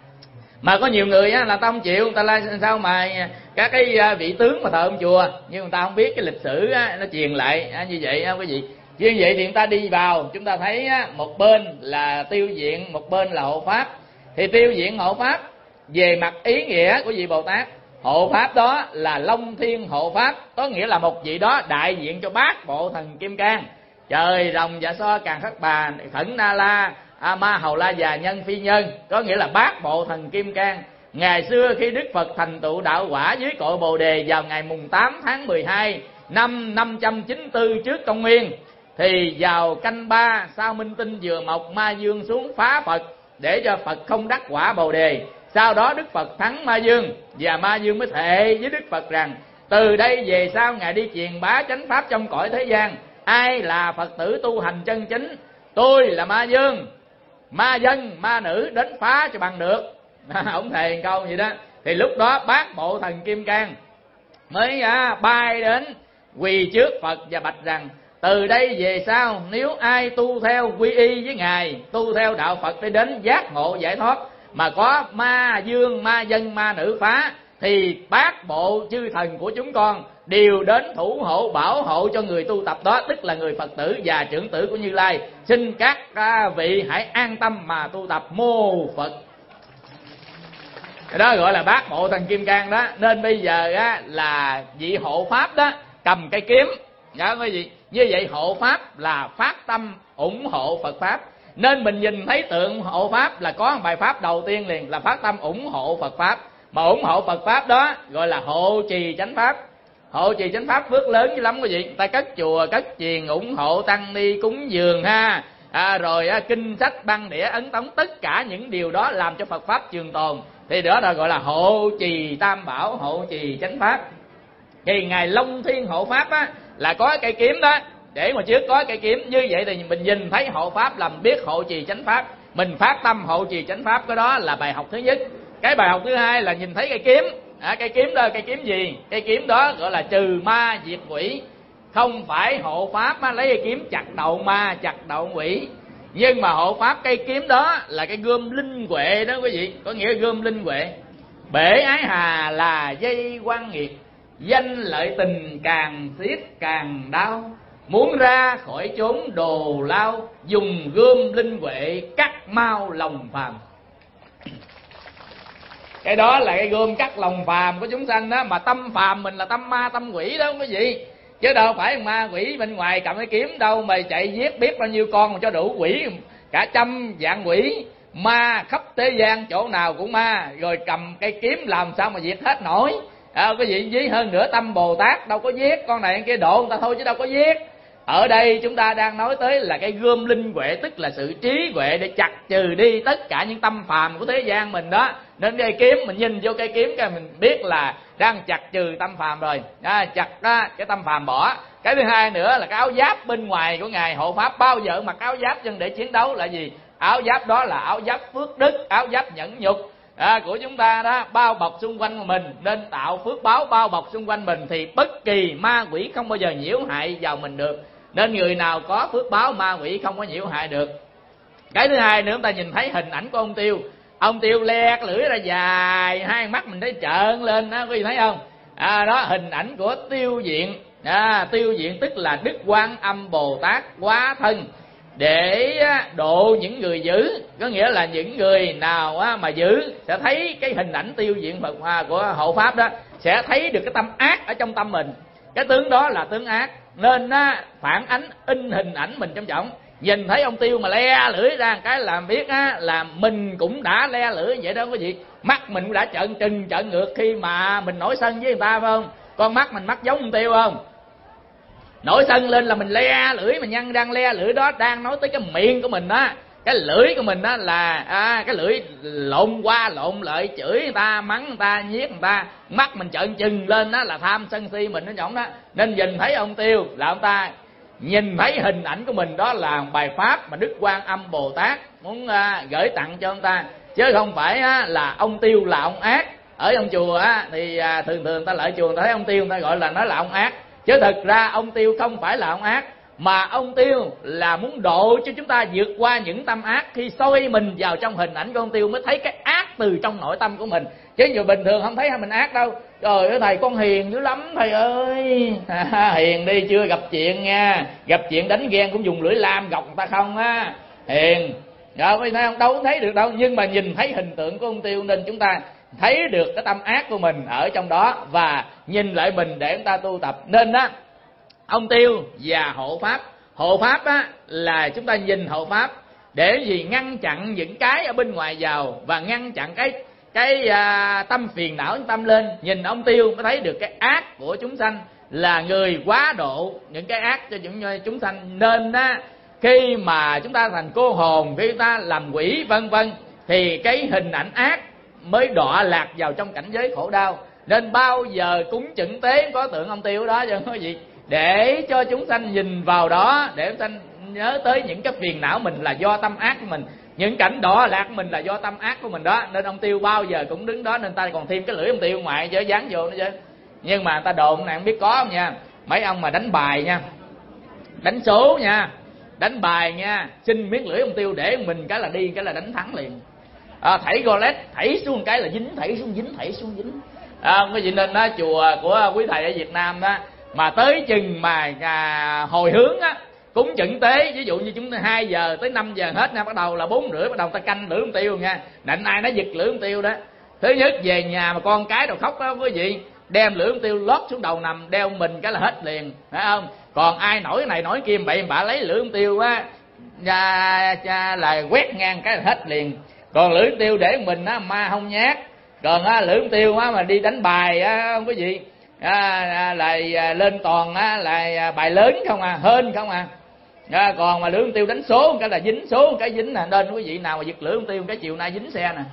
Mà có nhiều người là ta không chịu, người ta la sao mà các cái vị tướng mà thờ ông chùa, nhưng người ta không biết cái lịch sử nó truyền lại như vậy không quý vị. Như vậy thì chúng ta đi vào, chúng ta thấy một bên là tiêu diện, một bên là hộ pháp. Thì tiêu diện hộ pháp về mặt ý nghĩa của vị Bồ Tát, hộ pháp đó là Long Thiên hộ pháp, có nghĩa là một vị đó đại diện cho bát bộ thần kim cang: trời, rồng, dạ so, càn khắc bà, khẩn na la, ma hầu la già, nhân phi nhân, có nghĩa là bát bộ thần kim cang. Ngày xưa khi Đức Phật thành tựu đạo quả dưới cội Bồ Đề vào ngày mùng 8 tháng 12 năm 594 trước công nguyên, thì vào canh 3 sau minh tinh vừa mọc, Ma Dương xuống phá Phật để cho Phật không đắc quả Bồ Đề. Sau đó Đức Phật thắng Ma Dương, và Ma Dương mới thệ với Đức Phật rằng từ đây về sau ngài đi truyền bá chánh pháp trong cõi thế gian. Ai là Phật tử tu hành chân chính, tôi là Ma Dương, ma dân ma nữ đến phá cho bằng được. Ông thề câu vậy đó. Thì lúc đó bát bộ thần kim cang mới bay đến quỳ trước Phật và bạch rằng từ đây về sau nếu ai tu theo quy y với ngài, tu theo đạo Phật để đến giác ngộ giải thoát, mà có ma dương ma dân ma nữ phá, thì bát bộ chư thần của chúng con đều đến thủ hộ bảo hộ cho người tu tập đó, tức là người Phật tử và trưởng tử của Như Lai. Xin các vị hãy an tâm mà tu tập mô Phật. Đó gọi là bát bộ thần kim cang đó. Nên bây giờ là vị hộ pháp đó cầm cây kiếm, nhớ quý vị. Như vậy hộ pháp là phát tâm ủng hộ Phật pháp. Nên mình nhìn thấy tượng hộ pháp là có một bài pháp đầu tiên liền là phát tâm ủng hộ Phật pháp. Mà ủng hộ Phật pháp đó gọi là hộ trì chánh pháp. Hộ trì chánh pháp phước lớn dữ lắm quý vị. Ta cất chùa cất chiền ủng hộ tăng ni cúng dường ha, rồi kinh sách băng đĩa ấn tống, tất cả những điều đó làm cho Phật pháp trường tồn. Thì đó là gọi là hộ trì tam bảo, hộ trì chánh pháp. Thì ngài Long Thiên hộ pháp là có cây kiếm đó. Để mà trước có cây kiếm như vậy thì mình nhìn thấy hộ pháp làm biết hộ trì chánh pháp, mình phát tâm hộ trì chánh pháp. Cái đó là bài học thứ nhất. Cái bài học thứ hai là nhìn thấy cây kiếm. Cây kiếm đó cây kiếm gì? Cây kiếm đó gọi là trừ ma diệt quỷ. Không phải hộ pháp lấy cây kiếm chặt đầu ma chặt đầu quỷ, nhưng mà hộ pháp cây kiếm đó là cái gươm linh huệ đó quý vị. Có nghĩa gươm linh huệ. Bể ái hà là dây quan nghiệt, danh lợi tình càng xiết càng đau. Muốn ra khỏi chốn đồ lao, dùng gươm linh huệ cắt mau lòng phàm. Cái đó là cái gươm cắt lòng phàm của chúng sanh đó. Mà tâm phàm mình là tâm ma tâm quỷ đó quý vị, chứ đâu phải ma quỷ bên ngoài cầm cái kiếm đâu mà chạy giết biết bao nhiêu con mà cho đủ quỷ. Cả trăm vạn quỷ ma khắp thế gian, chỗ nào cũng ma, rồi cầm cây kiếm làm sao mà diệt hết nổi. Cái gì với hơn nữa tâm Bồ Tát đâu có giết con này con kia, độ người ta thôi chứ đâu có giết. Ở đây chúng ta đang nói tới là cái gươm linh huệ, tức là sự trí huệ để chặt trừ đi tất cả những tâm phàm của thế gian mình đó. Nên cây kiếm mình nhìn vô cây kiếm cái mình biết là đang chặt trừ tâm phàm rồi, chặt cái tâm phàm bỏ. Cái thứ hai nữa là cái áo giáp bên ngoài của ngài hộ pháp, bao giờ mặc áo giáp chân để chiến đấu là gì? Áo giáp đó là áo giáp phước đức, áo giáp nhẫn nhục của chúng ta đó, bao bọc xung quanh mình, nên tạo phước báo bao bọc xung quanh mình thì bất kỳ ma quỷ không bao giờ nhiễu hại vào mình được. Nên người nào có phước báo ma quỷ không có nhiễu hại được. Cái thứ hai nữa, chúng ta nhìn thấy hình ảnh của ông Tiêu. Ông Tiêu lẹt lưỡi ra dài, hai mắt mình thấy trợn lên đó, quý vị thấy không? Đó hình ảnh của Tiêu Diện. Tiêu Diện tức là Đức Quan Âm Bồ Tát hóa thân để độ những người dữ, có nghĩa là những người nào mà dữ sẽ thấy cái hình ảnh Tiêu Diện Phật của hộ pháp đó, sẽ thấy được cái tâm ác ở trong tâm mình. Cái tướng đó là tướng ác, nên phản ánh in hình ảnh mình trong trọng. Nhìn thấy ông Tiêu mà le lưỡi ra một cái là biết là mình cũng đã le lưỡi vậy đó quý vị. Mắt mình cũng đã trợn trừng trợn ngược khi mà mình nổi sân với người ta, phải không? Con mắt mình mắt giống ông Tiêu không? Nổi sân lên là mình le lưỡi, mình nhăn răng le lưỡi đó, đang nói tới cái miệng của mình đó. Cái lưỡi của mình đó là cái lưỡi lộn qua lộn lại, chửi người ta, mắng người ta, nhiếc người ta. Mắt mình trợn trừng lên đó là tham sân si mình nó trọng đó. Nên nhìn thấy ông Tiêu là ông ta nhìn thấy hình ảnh của mình, đó là bài pháp mà Đức Quan Âm Bồ Tát muốn gửi tặng cho ông ta, chứ không phải là ông Tiêu là ông ác. Ở trong chùa thì thường người ta lại chùa người ta thấy ông Tiêu người ta gọi là nó là ông ác, chứ thực ra ông Tiêu không phải là ông ác, mà ông Tiêu là muốn độ cho chúng ta vượt qua những tâm ác. Khi soi mình vào trong hình ảnh của ông Tiêu mới thấy cái ác từ trong nội tâm của mình, chứ nhiều bình thường không thấy mình ác đâu. Trời ơi thầy, con hiền dữ lắm thầy ơi. Hiền đi, chưa gặp chuyện nha, gặp chuyện đánh ghen cũng dùng lưỡi lam gọc người ta không á. Hiền rồi thấy không, đâu thấy được đâu. Nhưng mà nhìn thấy hình tượng của ông Tiêu nên chúng ta thấy được cái tâm ác của mình ở trong đó, và nhìn lại mình để chúng ta tu tập. Nên đó, ông Tiêu và hộ pháp là chúng ta nhìn hộ pháp để gì ngăn chặn những cái ở bên ngoài vào, và ngăn chặn cái tâm phiền não tâm lên. Nhìn ông Tiêu mới thấy được cái ác của chúng sanh, là người quá độ những cái ác cho những chúng sanh. Nên khi mà chúng ta thành cô hồn, khi chúng ta làm quỷ vân vân, thì cái hình ảnh ác mới đọa lạc vào trong cảnh giới khổ đau. Nên bao giờ cúng chửng tế có tượng ông Tiêu đó chứ không có gì, để cho chúng sanh nhìn vào đó, để chúng sanh nhớ tới những cái phiền não mình là do tâm ác của mình, những cảnh đọa lạc mình là do tâm ác của mình đó. Nên ông Tiêu bao giờ cũng đứng đó, nên ta còn thêm cái lưỡi ông Tiêu ngoài chứ, dán vô nữa chứ. Nhưng mà người ta đồn này không biết có không nha, mấy ông mà đánh bài nha, đánh số nha, đánh bài nha, xin miếng lưỡi ông Tiêu để mình cái là đi, cái là đánh thắng liền. Thảy golet thảy xuống cái là dính, thảy xuống dính, thảy xuống dính. Cái gì nên đó, chùa của quý thầy ở Việt Nam đó mà tới chừng mà hồi hướng á, cúng chửng tế, ví dụ như chúng ta 2 giờ tới 5 giờ hết nha, bắt đầu là 4 rưỡi bắt đầu ta canh lưỡi ông Tiêu nha. Định ai nó giật lưỡi ông Tiêu đó, thứ nhất về nhà mà con cái đâu khóc đó quý vị, đem lưỡi ông Tiêu lót xuống đầu nằm đeo mình cái là hết liền, phải không? Còn ai nổi này nổi kia bậy bạ lấy lưỡi ông Tiêu á là quét ngang cái là hết liền. Còn lưỡi ông Tiêu để mình ma không nhát. Còn lưỡi ông Tiêu mà đi đánh bài không quý vị, lại lên toàn là bài lớn không hên không còn mà lưỡi ông Tiêu đánh số cái là dính, số cái dính nè. Nên quý vị nào mà giật lưỡi ông Tiêu cái chiều nay dính xe nè.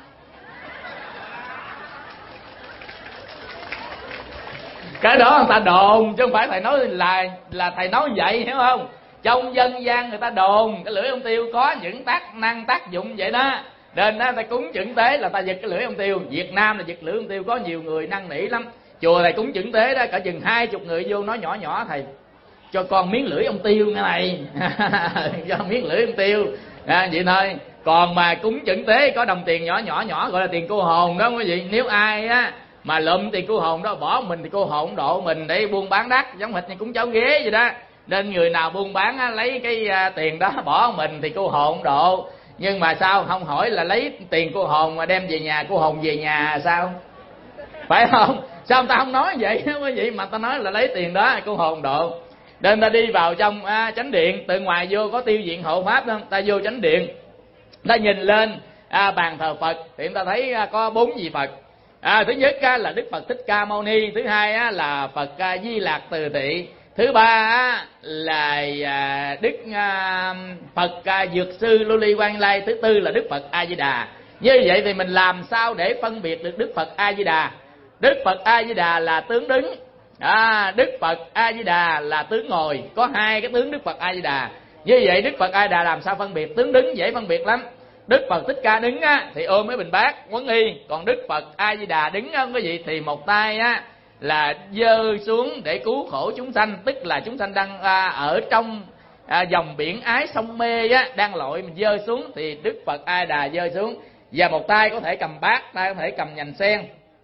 Cái đó người ta đồn chứ không phải thầy nói là thầy nói vậy, hiểu không? Trong dân gian người ta đồn cái lưỡi ông Tiêu có những tác dụng vậy đó. Nên ta cúng chửng tế là ta giật cái lưỡi ông Tiêu. Việt Nam là giật lưỡi ông Tiêu có nhiều người năn nỉ lắm. Chùa thầy cúng chửng tế đó cả chừng 20 người vô nói nhỏ nhỏ, thầy cho con miếng lưỡi ông Tiêu nghe này. Cho miếng lưỡi ông Tiêu vậy thôi. Còn mà cúng chửng tế có đồng tiền nhỏ nhỏ gọi là tiền cô hồn đó quý vị. Nếu ai mà lụm tiền cô hồn đó bỏ mình thì cô hồn độ mình để buôn bán đắt, giống hệt như cúng cháu ghế vậy đó. Nên người nào buôn bán lấy cái tiền đó bỏ mình thì cô hồn độ. Nhưng mà sao không hỏi là lấy tiền cô hồn mà đem về nhà, cô hồn về nhà sao? Phải không? Sao người ta không nói vậy đó quý vị, mà ta nói là lấy tiền đó cô hồn độ. Nên ta đi vào trong chánh điện, từ ngoài vô có Tiêu Diện hộ pháp đó, ta vô chánh điện, ta nhìn lên bàn thờ Phật thì ta thấy có 4 vị Phật. Thứ nhất là Đức Phật Thích Ca Mâu Ni, thứ hai là Phật Di Lạc Từ Tị, thứ ba là Đức Phật Dược Sư Lưu Ly Quang Lai, thứ tư là Đức Phật A Di Đà. Như vậy thì mình làm sao để phân biệt được Đức Phật A Di Đà? Đức Phật A Di Đà là tướng đứng, Đức Phật A Di Đà là tướng ngồi, có 2 cái tướng Đức Phật A Di Đà. Như vậy Đức Phật A Di Đà làm sao phân biệt? Tướng đứng dễ phân biệt lắm. Đức Phật Thích Ca đứng thì ôm mấy bình bát quấn y, còn Đức Phật A Di Đà đứng quý vị thì một tay là giơ xuống để cứu khổ chúng sanh, tức là chúng sanh đang ở trong dòng biển ái sông mê đang lội, mình giơ xuống thì Đức Phật A Di Đà giơ xuống, và một tay có thể cầm bát, tay có thể cầm nhành sen.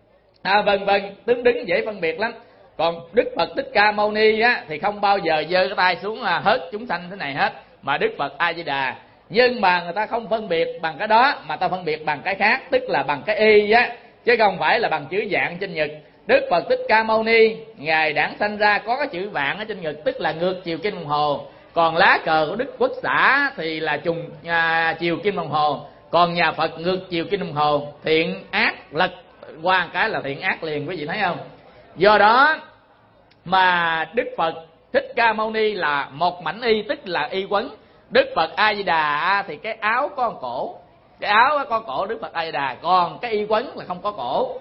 vân vân, tướng đứng dễ phân biệt lắm. Còn Đức Phật Thích Ca Mâu Ni á thì không bao giờ giơ cái tay xuống hớt chúng sanh thế này hết, mà Đức Phật A Di Đà. Nhưng mà người ta không phân biệt bằng cái đó, mà ta phân biệt bằng cái khác, tức là bằng cái y á, chứ không phải là bằng chữ vạn trên ngực. Đức Phật Thích Ca Mâu Ni ngài đản sanh ra có cái chữ vạn ở trên ngực, tức là ngược chiều kim đồng hồ. Còn lá cờ của Đức Quốc xã thì là trùng chiều kim đồng hồ. Còn nhà Phật ngược chiều kim đồng hồ, thiện ác lật qua cái là thiện ác liền, quý vị thấy không? Do đó mà Đức Phật Thích Ca Mâu Ni là một mảnh y, tức là y quấn. Đức Phật A Di Đà thì cái áo có con cổ, cái áo có cổ Đức Phật A Di Đà, còn cái y quấn là không có cổ.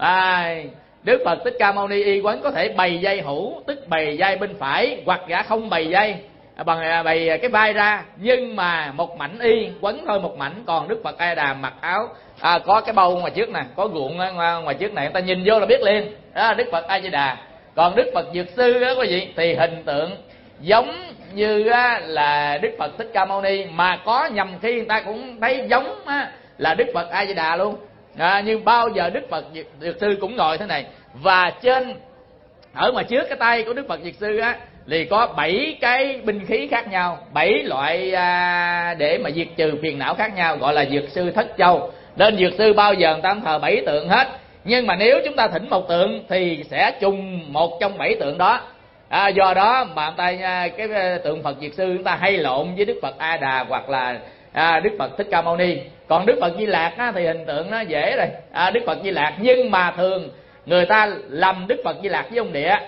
Đức Phật Thích Ca Mâu Ni y quấn có thể bày dây hữu, tức bày dây bên phải, hoặc gã không bày dây, bằng bày cái vai ra, nhưng mà một mảnh y quấn thôi, một mảnh. Còn Đức Phật A Di Đà mặc áo có cái bâu ngoài trước nè, có ruộng ngoài trước này, người ta nhìn vô là biết liền đó, Đức Phật A Di Đà. Còn Đức Phật Dược Sư đó quý vị, thì hình tượng giống như là Đức Phật Thích Ca Mâu Ni, mà có nhầm khi người ta cũng thấy giống là Đức Phật A Di Đà luôn. Nhưng bao giờ Đức Phật Dược Sư cũng ngồi thế này, và trên ở ngoài trước cái tay của Đức Phật Dược Sư thì có 7 cái binh khí khác nhau, 7 loại để mà diệt trừ phiền não khác nhau, gọi là Dược Sư Thất Châu. Nên Dược Sư bao giờ người ta thờ 7 tượng hết, nhưng mà nếu chúng ta thỉnh một tượng thì sẽ trùng một trong 7 tượng đó. Do đó mà người ta cái tượng Phật Dược Sư chúng ta hay lộn với Đức Phật A Đà hoặc là Đức Phật Thích Ca Mâu Ni. Còn Đức Phật Di Lạc thì hình tượng nó dễ rồi, Đức Phật Di Lạc. Nhưng mà thường người ta lầm Đức Phật Di Lạc với ông Địa.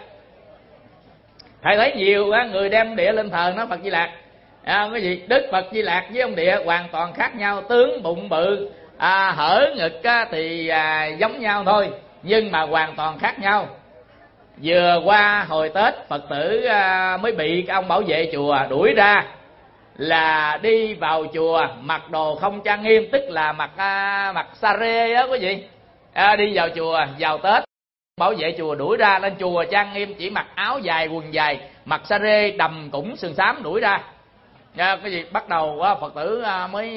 Thầy thấy nhiều người đem Địa lên thờ nó Phật Di Lạc. Cái gì Đức Phật Di Lạc với ông Địa hoàn toàn khác nhau, tướng bụng bự, hở ngực thì giống nhau thôi, nhưng mà hoàn toàn khác nhau. Vừa qua hồi Tết, Phật tử mới bị cái ông bảo vệ chùa đuổi ra, là đi vào chùa mặc đồ không trang nghiêm, tức là mặc sa rê đó quý vị. Đi vào chùa vào Tết, bảo vệ chùa đuổi ra, lên chùa trang nghiêm chỉ mặc áo dài quần dài, mặc sa rê đầm cũng sườn xám đuổi ra. Cái gì bắt đầu Phật tử mới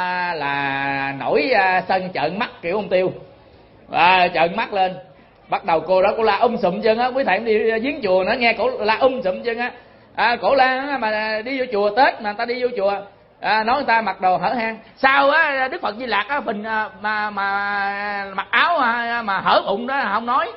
là nổi sân trợn mắt kiểu ông Tiêu, trợn mắt lên. Bắt đầu cô đó cô la sụm chân á, quý thầy đi viếng chùa nữa nghe cổ la sụm chân á. Cổ la mà đi vô chùa Tết mà người ta đi vô chùa nói người ta mặc đồ hở hang. Sao Đức Phật Di Lạc bình mà mặc áo mà hở bụng đó không nói.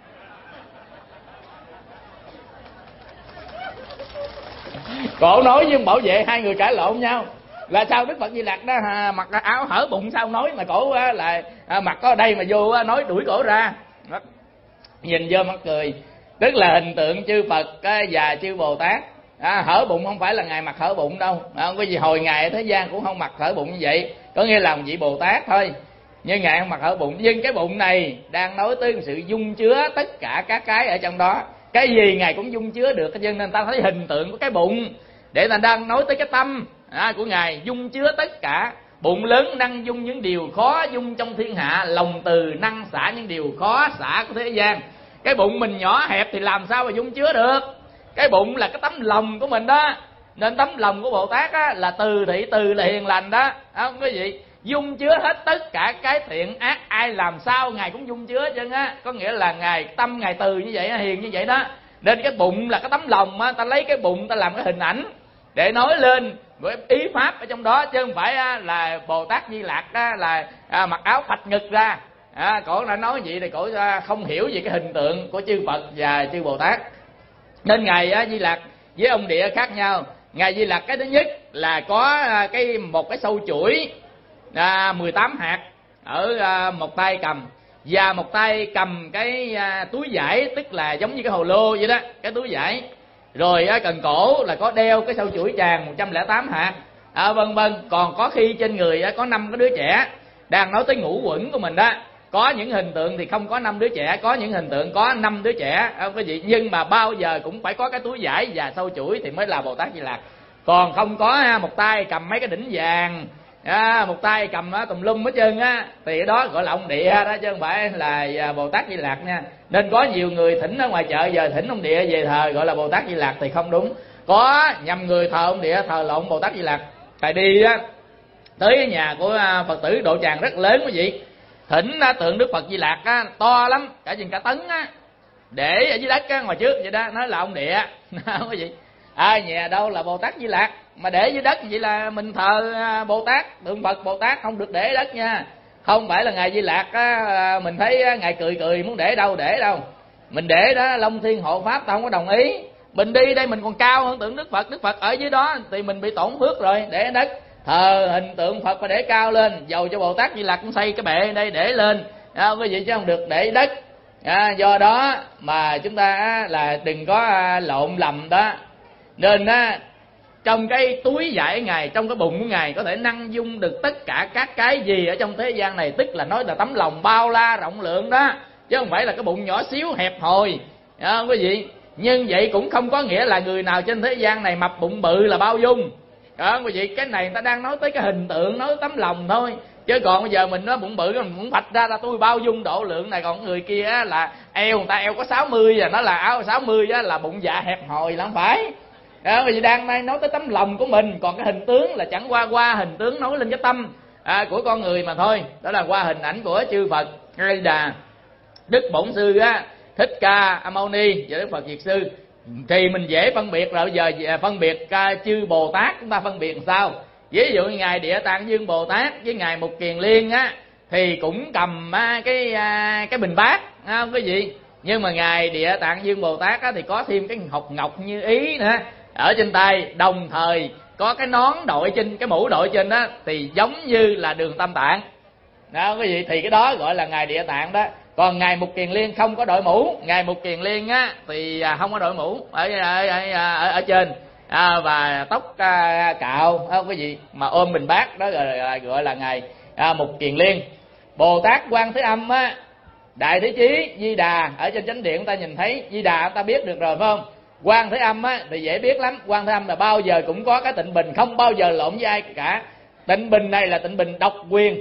Cổ nói với ông bảo vệ, hai người cãi lộn nhau. Là sao Đức Phật Di Lạc đó mặc áo hở bụng sao nói, mà cổ là mặc có đây mà vô nói đuổi cổ ra. Nhìn vô mắc cười. Tức là hình tượng chư Phật và chư Bồ Tát hở bụng không phải là ngài mặc hở bụng đâu, không có gì. Hồi ngài ở thế gian cũng không mặc hở bụng như vậy, có nghĩa là một vị Bồ Tát thôi, nhưng ngài không mặc hở bụng. Nhưng cái bụng này đang nói tới sự dung chứa tất cả các cái ở trong đó, cái gì ngài cũng dung chứa được. Cho nên ta thấy hình tượng của cái bụng để ta đang nói tới cái tâm của ngài dung chứa tất cả. Bụng lớn năng dung những điều khó dung trong thiên hạ, lòng từ năng xả những điều khó xả của thế gian. Cái bụng mình nhỏ hẹp thì làm sao mà dung chứa được. Cái bụng là cái tấm lòng của mình đó. Nên tấm lòng của Bồ Tát là từ thị, từ là hiền lành đó, không có gì dung chứa hết tất cả cái thiện ác. Ai làm sao ngài cũng dung chứa chân á, có nghĩa là ngài tâm ngài từ như vậy, hiền như vậy đó. Nên cái bụng là cái tấm lòng ta lấy cái bụng ta làm cái hình ảnh để nói lên với ý pháp ở trong đó, chứ không phải là Bồ Tát Di Lạc là mặc áo phạch ngực ra. Cổ đã nói vậy thì cổ không hiểu về cái hình tượng của chư Phật và chư Bồ Tát. Nên ngài Di Lạc với ông Địa khác nhau. Ngài Di Lạc cái thứ nhất là có một cái sâu chuỗi 18 hạt ở một tay cầm, và một tay cầm cái túi vải, tức là giống như cái hồ lô vậy đó, cái túi vải. Rồi cần cổ là có đeo cái sâu chuỗi tràng 108 hạt, vân vân. Còn có khi trên người có 5 cái đứa trẻ. Đang nói tới ngũ uẩn của mình đó, có những hình tượng thì không có 5 đứa trẻ, có những hình tượng có 5 đứa trẻ, không có gì. Nhưng mà bao giờ cũng phải có cái túi vải và sâu chuỗi thì mới là Bồ Tát Di Lạc. Còn không có một tay cầm mấy cái đỉnh vàng, một tay cầm tùm lum hết trơn thì cái đó gọi là ông Địa đó, chứ không phải là Bồ Tát Di Lạc nha. Nên có nhiều người thỉnh ở ngoài chợ giờ thỉnh ông Địa về thờ gọi là Bồ Tát Di Lạc thì không đúng. Có nhầm người thờ ông Địa, thờ lộn Bồ Tát Di Lạc. Tại đi tới nhà của Phật tử độ tràng rất lớn quý vị, thỉnh tượng Đức Phật Di Lặc á, to lắm, cả chừng cả tấn á, để ở dưới đất á, ngoài trước vậy đó, nói là ông địa. Không có gì. Nhà đâu là Bồ Tát Di Lặc, mà để dưới đất vậy là mình thờ Bồ Tát, tượng Phật Bồ Tát không được để ở đất nha. Không phải là ngài Di Lặc á, mình thấy ngài cười muốn để đâu. Mình để đó Long Thiên Hộ Pháp ta không có đồng ý. Mình đi đây mình còn cao hơn tượng Đức Phật ở dưới đó thì mình bị tổn phước rồi, để ở đất. Thờ hình tượng Phật phải để cao lên, dầu cho Bồ Tát Di Lặc cũng xây cái bệ đây để lên, cái gì chứ không được để đất. Do đó mà chúng ta là đừng có lộn lầm đó. Nên trong cái túi vải Ngài, trong cái bụng của Ngài có thể năng dung được tất cả các cái gì ở trong thế gian này, tức là nói là tấm lòng bao la rộng lượng đó, chứ không phải là cái bụng nhỏ xíu hẹp hòi, quý vị. Nhưng vậy cũng không có nghĩa là người nào trên thế gian này mập bụng bự là bao dung, quý vị. Cái này người ta đang nói tới cái hình tượng, nói tới tấm lòng thôi, chứ còn bây giờ mình nói bụng bự mình cũng vạch ra là tôi bao dung độ lượng này, còn người kia là eo, người ta eo có 60 và nó là áo 60 là bụng dạ hẹp hòi là không phải. Vì đang nói tới tấm lòng của mình, còn cái hình tướng là chẳng qua hình tướng nói lên cái tâm của con người mà thôi. Đó là qua hình ảnh của chư Phật A Di Đà, Đức Bổn Sư Thích Ca A Mâu Ni và Đức Phật Diệt Sư, thì mình dễ phân biệt rồi. Bây giờ phân biệt chư Bồ Tát chúng ta phân biệt làm sao? Ví dụ như ngài Địa Tạng Dương Bồ Tát với ngài Mục Kiền Liên thì cũng cầm cái bình bát, quý vị. Nhưng mà ngài Địa Tạng Dương Bồ Tát thì có thêm cái hột ngọc như ý nữa ở trên tay, đồng thời có cái nón đội trên, cái mũ đội trên đó thì giống như là Đường Tam Tạng đó, quý vị. Thì cái đó gọi là ngài Địa Tạng đó. Còn ngài Mục Kiền Liên không có đội mũ. Ngài Mục Kiền Liên thì không có đội mũ ở trên, và tóc cạo, quý vị, mà ôm bình bát đó gọi là ngài Mục Kiền Liên. Bồ Tát Quan Thế Âm Đại Thế Chí Di Đà, ở trên chánh điện ta nhìn thấy Di Đà ta biết được rồi phải không? Quan Thế Âm thì dễ biết lắm. Quan Thế Âm là bao giờ cũng có cái tịnh bình, không bao giờ lộn với ai cả. Tịnh bình này là tịnh bình độc quyền,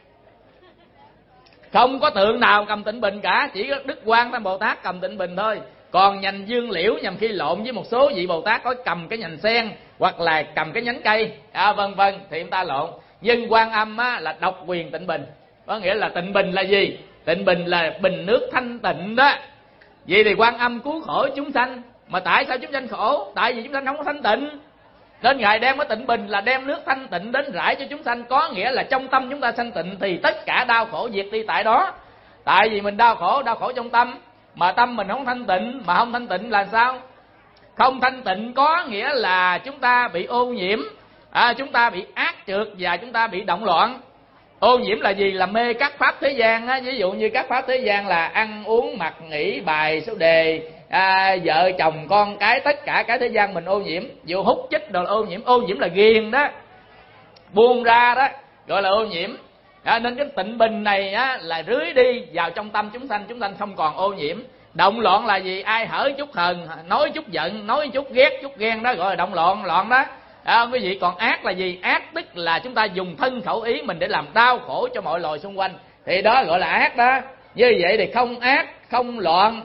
không có tượng nào cầm tịnh bình cả, chỉ có Đức Quan Thế Bồ Tát cầm tịnh bình thôi. Còn nhành dương liễu nhằm khi lộn với một số vị Bồ Tát có cầm cái nhành sen hoặc là cầm cái nhánh cây, vân vân, thì chúng ta lộn. Nhưng Quan Âm là độc quyền tịnh bình. Có nghĩa là tịnh bình là gì? Tịnh bình là bình nước thanh tịnh đó. Vậy thì Quan Âm cứu khổ chúng sanh. Mà tại sao chúng sanh khổ? Tại vì chúng sanh không có thanh tịnh. Nên ngài đem cái tịnh bình là đem nước thanh tịnh đến rải cho chúng sanh. Có nghĩa là trong tâm chúng ta thanh tịnh thì tất cả đau khổ diệt đi tại đó. Tại vì mình đau khổ trong tâm, mà tâm mình không thanh tịnh. Mà không thanh tịnh là sao? Không thanh tịnh có nghĩa là chúng ta bị ô nhiễm, chúng ta bị ác trượt và chúng ta bị động loạn. Ô nhiễm là gì? Là mê các pháp thế gian ví dụ như các pháp thế gian là ăn uống mặc nghỉ bài số đề, vợ chồng con cái, tất cả cái thế gian mình ô nhiễm. Dù hút chích đồ là ô nhiễm. Ô nhiễm là ghiền đó, buông ra đó, gọi là ô nhiễm. Nên cái tịnh bình này là rưới đi vào trong tâm chúng sanh không còn ô nhiễm. Động loạn là gì? Ai hở chút hờn, nói chút giận, nói chút ghét chút ghen đó gọi là động loạn đó. Quý vị, còn ác là gì? Ác tức là chúng ta dùng thân khẩu ý mình để làm đau khổ cho mọi loài xung quanh, thì đó gọi là ác đó. Như vậy thì không ác, không loạn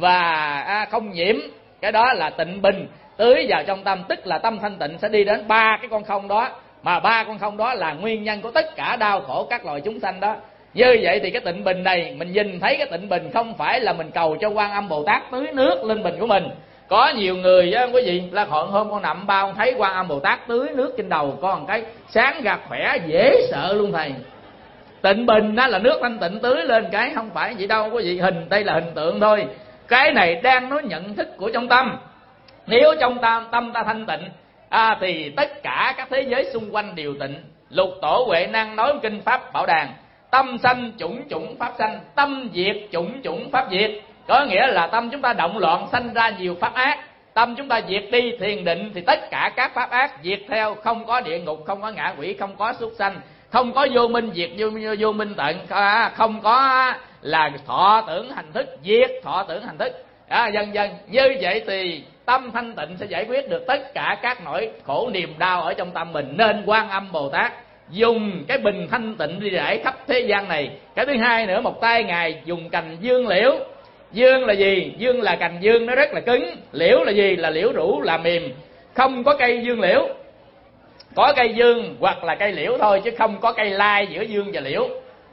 và không nhiễm, cái đó là tịnh bình tưới vào trong tâm, tức là tâm thanh tịnh sẽ đi đến ba cái con không đó. Mà ba con không đó là nguyên nhân của tất cả đau khổ các loài chúng sanh đó. Như vậy thì cái tịnh bình này, mình nhìn thấy cái tịnh bình không phải là mình cầu cho Quan Âm Bồ Tát tưới nước lên bình của mình. Có nhiều người quý vị là hôm con nằm bao thấy Quan Âm Bồ Tát tưới nước trên đầu con cái sáng ra khỏe dễ sợ luôn thầy. Tịnh bình đó là nước thanh tịnh tưới lên cái, không phải vậy đâu quý vị. Đây là hình tượng thôi. Cái này đang nói nhận thức của trong tâm. Nếu trong tâm ta thanh tịnh thì tất cả các thế giới xung quanh đều tịnh. Lục Tổ Huệ Năng nói kinh Pháp Bảo Đàn: tâm sanh chủng chủng pháp sanh, tâm diệt chủng chủng pháp diệt. Có nghĩa là tâm chúng ta động loạn sanh ra nhiều pháp ác, tâm chúng ta diệt đi thiền định thì tất cả các pháp ác diệt theo. Không có địa ngục, không có ngạ quỷ, không có súc sanh, không có vô minh diệt vô minh tận, không có là thọ tưởng hành thức, diệt thọ tưởng hành thức, dần dần. Như vậy thì tâm thanh tịnh sẽ giải quyết được tất cả các nỗi khổ niềm đau ở trong tâm mình. Nên Quan Âm Bồ Tát dùng cái bình thanh tịnh đi rải khắp thế gian này. Cái thứ hai nữa, một tay ngài dùng cành dương liễu. Dương là gì? Dương là cành dương, nó rất là cứng. Liễu là gì? Là liễu rũ, là mềm. Không có cây dương liễu. Có cây dương hoặc là cây liễu thôi, chứ không có cây lai giữa dương và liễu.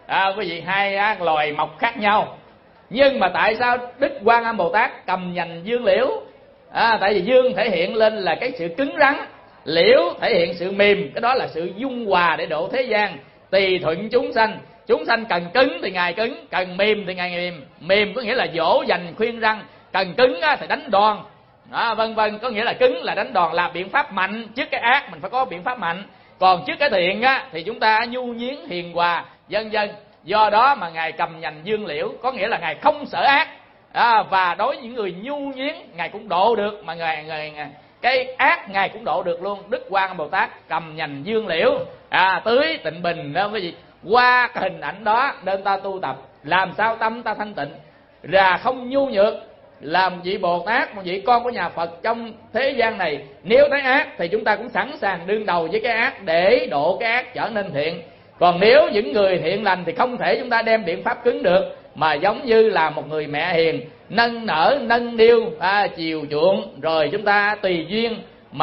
quý vị, hai loài mọc khác nhau. Nhưng mà tại sao Đức Quan Âm Bồ Tát cầm nhành dương liễu? Tại vì dương thể hiện lên là cái sự cứng rắn, liễu thể hiện sự mềm, cái đó là sự dung hòa để độ thế gian, tùy thuận chúng sanh. Chúng sanh cần cứng thì Ngài cứng, cần mềm thì Ngài mềm. Mềm có nghĩa là dỗ dành khuyên răn, cần cứng thì đánh đòn, vân vân. Có nghĩa là cứng là đánh đòn, là biện pháp mạnh. Trước cái ác mình phải có biện pháp mạnh, còn trước cái thiện thì chúng ta nhu nhiến hiền hòa vân vân. Do đó mà Ngài cầm nhành dương liễu, có nghĩa là Ngài không sợ ác, và đối với những người nhu nhiến Ngài cũng độ được, mà Ngài cái ác Ngài cũng độ được luôn. Đức Quan Âm Bồ Tát cầm nhành dương liễu, tưới tịnh bình đó cái gì. Qua cái hình ảnh đó nên ta tu tập, làm sao tâm ta thanh tịnh, là không nhu nhược, làm vị Bồ Tát, một vị con của nhà Phật trong thế gian này. Nếu thấy ác thì chúng ta cũng sẵn sàng đương đầu với cái ác để độ cái ác trở nên thiện. Còn nếu những người thiện lành thì không thể chúng ta đem biện pháp cứng được, mà giống như là một người mẹ hiền, nâng nở nâng niu, chiều chuộng, rồi chúng ta tùy duyên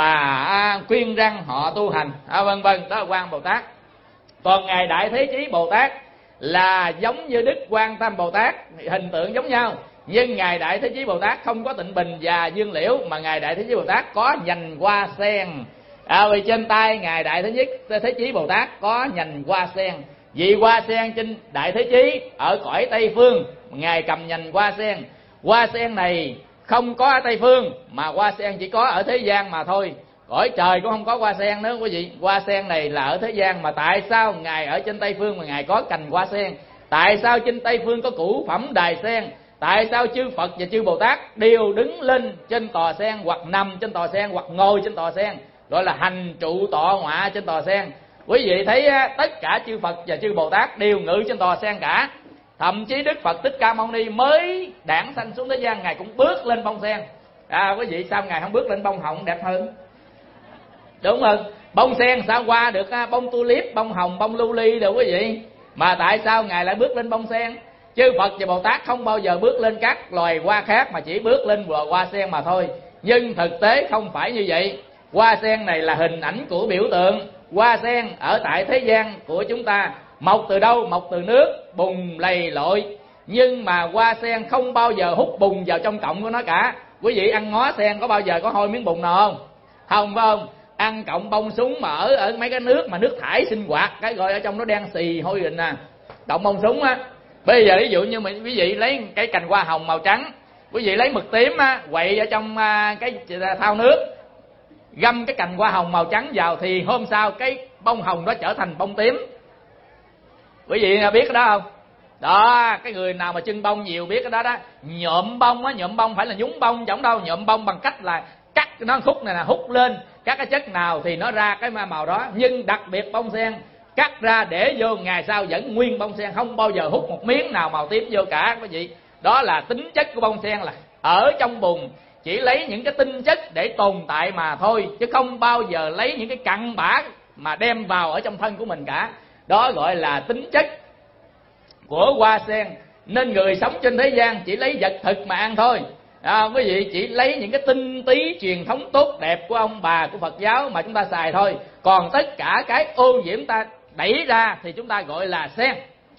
mà khuyên răn họ tu hành, vân vân. Đó là Quan Bồ Tát. Còn Ngài Đại Thế Chí Bồ Tát là giống như Đức Quan Tâm Bồ Tát, hình tượng giống nhau, nhưng Ngài Đại Thế Chí Bồ Tát không có tịnh bình và dương liễu, mà Ngài Đại Thế Chí Bồ Tát có nhành hoa sen. Vì trên tay Ngài Đại Thế Chí Bồ Tát có nhành hoa sen. Vì hoa sen trên Đại Thế Chí ở cõi Tây Phương, Ngài cầm nhành hoa sen. Hoa sen này không có ở Tây Phương, mà hoa sen chỉ có ở thế gian mà thôi. Cõi trời cũng không có hoa sen nữa quý vị. Hoa sen này là ở thế gian, mà tại sao Ngài ở trên Tây Phương mà Ngài có cành hoa sen? Tại sao trên Tây Phương có cửu phẩm đài sen? Tại sao chư Phật và chư Bồ Tát đều đứng lên trên tòa sen, hoặc nằm trên tòa sen, hoặc ngồi trên tòa sen, gọi là hành trụ tọa ngọa trên tòa sen? Quý vị thấy tất cả chư Phật và chư Bồ Tát đều ngự trên tòa sen cả. Thậm chí Đức Phật Thích Ca Mâu Ni mới đản sanh xuống thế gian, Ngài cũng bước lên bông sen. Quý vị, sao Ngài không bước lên bông hồng đẹp hơn? Đúng không? Bông sen sao qua được bông tulip, bông hồng, bông lưu rồi quý vị. Mà tại sao Ngài lại bước lên bông sen? Chư Phật và Bồ Tát không bao giờ bước lên các loài hoa khác, mà chỉ bước lên hoa sen mà thôi. Nhưng thực tế không phải như vậy. Hoa sen này là hình ảnh của biểu tượng. Hoa sen ở tại thế gian của chúng ta mọc từ đâu? Mọc từ nước, bùn lầy lội. Nhưng mà hoa sen không bao giờ hút bùn vào trong cọng của nó cả. Quý vị ăn ngó sen có bao giờ có hôi miếng bùn nào không? Không, phải không? Ăn cọng bông súng mà ở mấy cái nước mà nước thải sinh hoạt, cái gọi ở trong nó đen xì hôi rình cọng bông súng á. Bây giờ ví dụ như quý vị lấy cái cành hoa hồng màu trắng, quý vị lấy mực tím quậy ở trong cái thau nước, găm cái cành hoa hồng màu trắng vào, thì hôm sau cái bông hồng đó trở thành bông tím. Quý vị biết cái đó không? Đó, cái người nào mà chưng bông nhiều biết cái đó đó. Nhuộm bông nhuộm bông phải là nhúng bông chẳng đâu. Nhuộm bông bằng cách là cắt nó khúc này nè, hút lên các cái chất nào thì nó ra cái màu đó. Nhưng đặc biệt bông sen cắt ra để vô, ngày sau vẫn nguyên bông sen, không bao giờ hút một miếng nào màu tím vô cả quý vị. Đó là tính chất của bông sen, là ở trong bùn chỉ lấy những cái tinh chất để tồn tại mà thôi, chứ không bao giờ lấy những cái cặn bã mà đem vào ở trong thân của mình cả. Đó gọi là tính chất của hoa sen. Nên người sống trên thế gian chỉ lấy vật thực mà ăn thôi. Quý vị, chỉ lấy những cái tinh túy truyền thống tốt đẹp của ông bà của Phật giáo mà chúng ta xài thôi. Còn tất cả cái ô nhiễm ta đẩy ra thì chúng ta gọi là sen.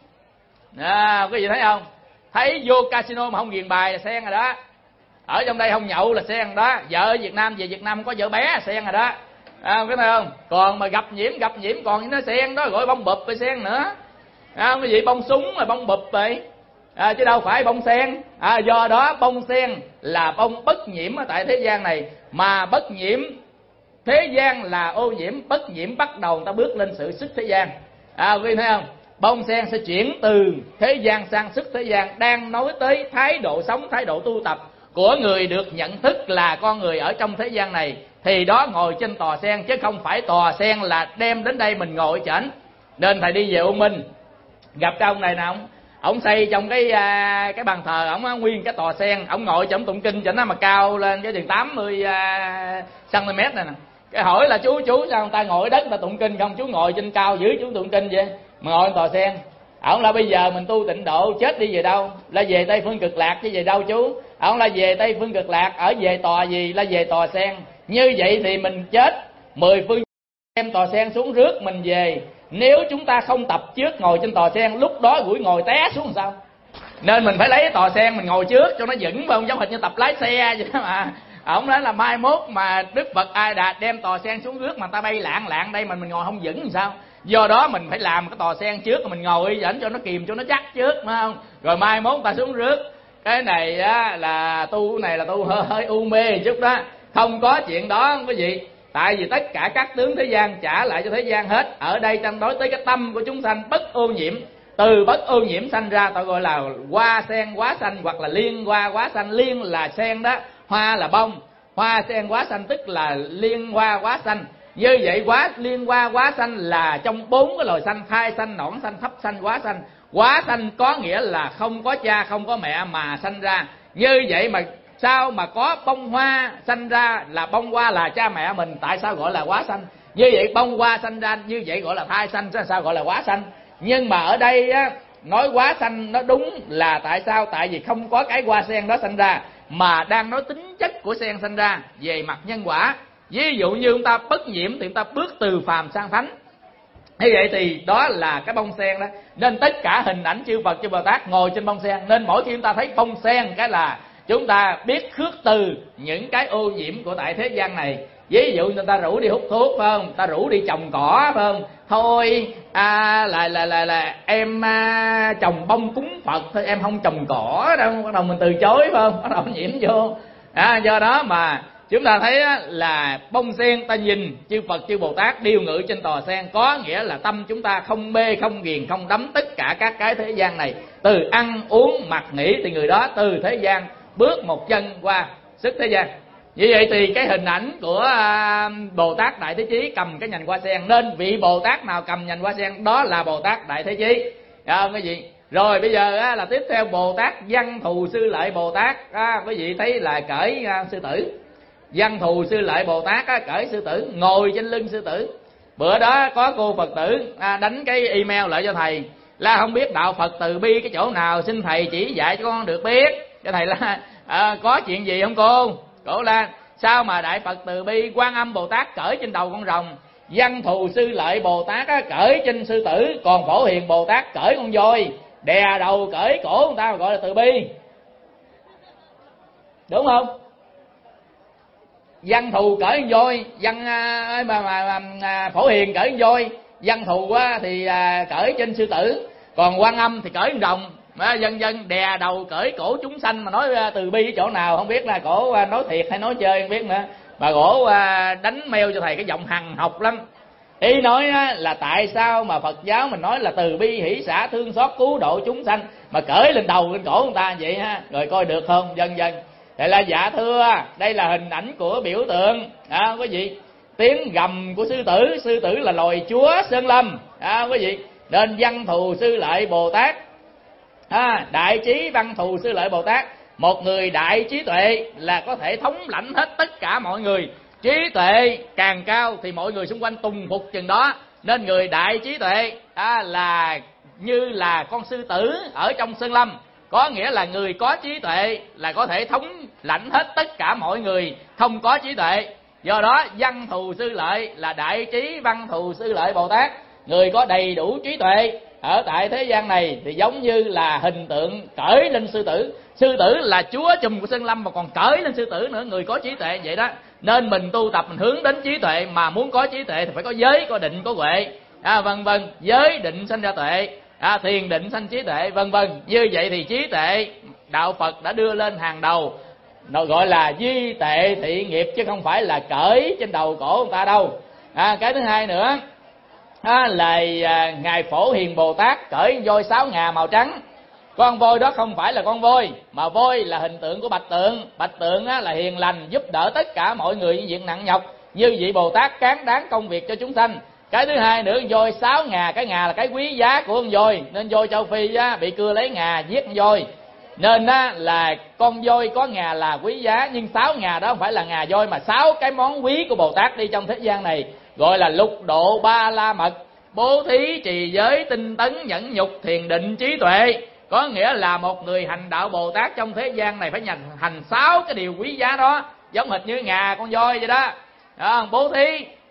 Quý vị thấy không? Thấy vô casino mà không ghiền bài là sen rồi đó. Ở trong đây không nhậu là sen rồi đó. Vợ ở Việt Nam về Việt Nam có vợ bé là sen rồi đó. Biết thấy không? Còn mà gặp nhiễm còn nó sen đó, gọi bông bụp với sen nữa. Quý vị, bông súng là bông bụp vậy, chứ đâu phải bông sen. Do đó bông sen là bông bất nhiễm ở tại thế gian này. Mà bất nhiễm thế gian là ô nhiễm, bất nhiễm bắt đầu người ta bước lên sự xuất thế gian. Quý vị thấy không? Bông sen sẽ chuyển từ thế gian sang xuất thế gian, đang nói tới thái độ sống, thái độ tu tập của người được nhận thức là con người ở trong thế gian này. Thì đó ngồi trên tòa sen, chứ không phải tòa sen là đem đến đây mình ngồi chảnh. Nên thầy đi về U Minh gặp cái ông này nè, ông xây trong cái bàn thờ ông nguyên cái tòa sen, ông ngồi trong tụng kinh cho nó mà cao lên cái chừng 80 cm này nè. Cái hỏi là chú sao người ta ngồi đất người ta tụng kinh không, chú ngồi trên cao giữ chú tụng kinh vậy mà ngồi trên tòa sen? Ông là bây giờ mình tu tịnh độ chết đi về đâu? Là về Tây Phương Cực Lạc chứ về đâu chú? Ông là về Tây Phương Cực Lạc, ở về tòa gì? Là về tòa sen. Như vậy thì mình chết 10 phương đem tòa sen xuống rước mình về. nếu chúng ta không tập trước ngồi trên tòa sen, lúc đó gũi ngồi té xuống làm sao? Nên mình phải lấy tòa sen mình ngồi trước cho nó vững, không giống hệt như tập lái xe vậy đó mà. Ông nói là mai mốt mà Đức Phật A Đạt đem tòa sen xuống rước mà ta bay lạng lạng đây mình ngồi không vững làm sao? Do đó mình phải làm cái tòa sen trước, mình ngồi dẫn cho nó kìm cho nó chắc trước, phải không? Rồi mai mốt ta xuống rước. Cái này á là tu hơi u mê chút đó, không có chuyện đó quý vị. Tại vì tất cả các tướng thế gian trả lại cho thế gian hết. Ở đây tranh đối tới cái tâm của chúng sanh bất ô nhiễm. Từ bất ô nhiễm sanh ra tôi gọi là hoa sen hóa xanh, hoặc là liên hoa hóa xanh. Liên là sen đó, hoa là bông. Hoa sen hóa xanh tức là liên hoa hóa xanh. Như vậy liên hoa hóa xanh là trong 4 cái loài xanh: thai xanh, nõn xanh, thấp xanh, hóa xanh. Hóa xanh có nghĩa là không có cha không có mẹ mà sanh ra. Như vậy mà sao mà có bông hoa sanh ra, là bông hoa là cha mẹ mình, tại sao gọi là hóa xanh? Như vậy bông hoa sanh ra như vậy gọi là thai xanh, sao gọi là hóa xanh? Nhưng mà ở đây á, nói hóa xanh nó đúng là tại sao? Tại vì không có cái hoa sen đó sanh ra, mà đang nói tính chất của sen sanh ra về mặt nhân quả. Ví dụ như chúng ta bất nhiễm thì chúng ta bước từ phàm sang thánh. Như vậy thì đó là cái bông sen đó. Nên tất cả hình ảnh chư Phật chư Bồ Tát ngồi trên bông sen. Nên mỗi khi chúng ta thấy bông sen cái là chúng ta biết khước từ những cái ô nhiễm của tại thế gian này. Ví dụ người ta rủ đi hút thuốc phải không? Ta rủ đi trồng cỏ phải không? Thôi em trồng bông cúng Phật thôi, em không trồng cỏ đâu. Bắt đầu mình từ chối phải không? Bắt đầu nhiễm vô. Do đó mà chúng ta thấy là bông sen, ta nhìn chư Phật chư Bồ Tát điêu ngự trên tòa sen, có nghĩa là tâm chúng ta không mê không ghiền không đắm tất cả các cái thế gian này. Từ ăn uống mặc nghỉ thì người đó từ thế gian bước một chân qua sức thế gian. Như vậy thì cái hình ảnh của Bồ Tát Đại Thế Chí cầm cái nhành hoa sen, nên vị Bồ Tát nào cầm nhành hoa sen đó là Bồ Tát Đại Thế Chí. Không quý vị? Rồi bây giờ là tiếp theo Bồ Tát Văn Thù Sư Lợi Bồ Tát. Quý vị thấy là cởi sư tử. Văn Thù Sư Lợi Bồ Tát cởi sư tử, ngồi trên lưng sư tử. Bữa đó có cô Phật tử đánh cái email lại cho thầy là không biết đạo Phật từ bi cái chỗ nào, xin thầy chỉ dạy cho con được biết. Cho thầy là có chuyện gì không cô? Cổ là sao mà Đại Phật từ bi Quan Âm Bồ Tát cởi trên đầu con rồng, Văn Thù Sư Lợi Bồ Tát cởi trên sư tử, còn Phổ Hiền Bồ Tát cởi con voi, đè đầu cởi cổ người ta gọi là từ bi, đúng không? Văn Thù cởi con voi, Phổ Hiền cởi con voi, Văn Thù thì cởi trên sư tử, còn Quan Âm thì cởi con rồng. Dân dân đè đầu cởi cổ chúng sanh, mà nói từ bi chỗ nào không biết, là cổ nói thiệt hay nói chơi không biết nữa. Bà cổ đánh mail cho thầy cái giọng hằng học lắm. Ý nói là tại sao mà Phật giáo mình nói là từ bi hỷ xả thương xót cứu độ chúng sanh mà cởi lên đầu lên cổ người ta vậy ha, rồi coi được không dân dân? Vậy là dạ thưa, đây là hình ảnh của biểu tượng quý vị. Tiếng gầm của sư tử là loài chúa sơn lâm quý vị. Nên Văn Thù Sư Lợi Bồ Tát, Đại Trí Văn Thù Sư Lợi Bồ Tát, một người đại trí tuệ là có thể thống lãnh hết tất cả mọi người. Trí tuệ càng cao thì mọi người xung quanh tùng phục chừng đó. Nên người đại trí tuệ là như là con sư tử ở trong sơn lâm, có nghĩa là người có trí tuệ là có thể thống lãnh hết tất cả mọi người không có trí tuệ. Do đó Văn Thù Sư Lợi là Đại Trí Văn Thù Sư Lợi Bồ Tát, người có đầy đủ trí tuệ ở tại thế gian này, thì giống như là hình tượng cởi lên sư tử. Sư tử là chúa trùm của sơn lâm mà còn cởi lên sư tử nữa, người có trí tuệ vậy đó. Nên mình tu tập mình hướng đến trí tuệ, mà muốn có trí tuệ thì phải có giới, có định, có huệ, vân vân. Giới định sanh ra tuệ, thiền định sanh trí tuệ, vân vân. Như vậy thì trí tuệ đạo Phật đã đưa lên hàng đầu, nó gọi là duy tệ thị nghiệp, chứ không phải là cởi trên đầu cổ người ta đâu. Cái thứ hai nữa là ngài Phổ Hiền Bồ Tát cởi voi 6 ngà màu trắng. Con voi đó không phải là con voi, mà voi là hình tượng của Bạch Tượng. Bạch Tượng là hiền lành, giúp đỡ tất cả mọi người những việc nặng nhọc. Như vị Bồ Tát cán đáng công việc cho chúng sanh. Cái thứ hai nữa, voi 6 ngà, cái ngà là cái quý giá của con voi. Nên voi châu Phi bị cưa lấy ngà giết con voi, nên là con voi có ngà là quý giá. Nhưng 6 ngà đó không phải là ngà voi, mà 6 cái món quý của Bồ Tát đi trong thế gian này, gọi là lục độ ba la mật, bố thí, trì giới, tinh tấn, nhẫn nhục, thiền định, trí tuệ. Có nghĩa là một người hành đạo Bồ Tát trong thế gian này phải hành 6 cái điều quý giá đó, giống hệt như ngà con voi vậy đó. Bố thí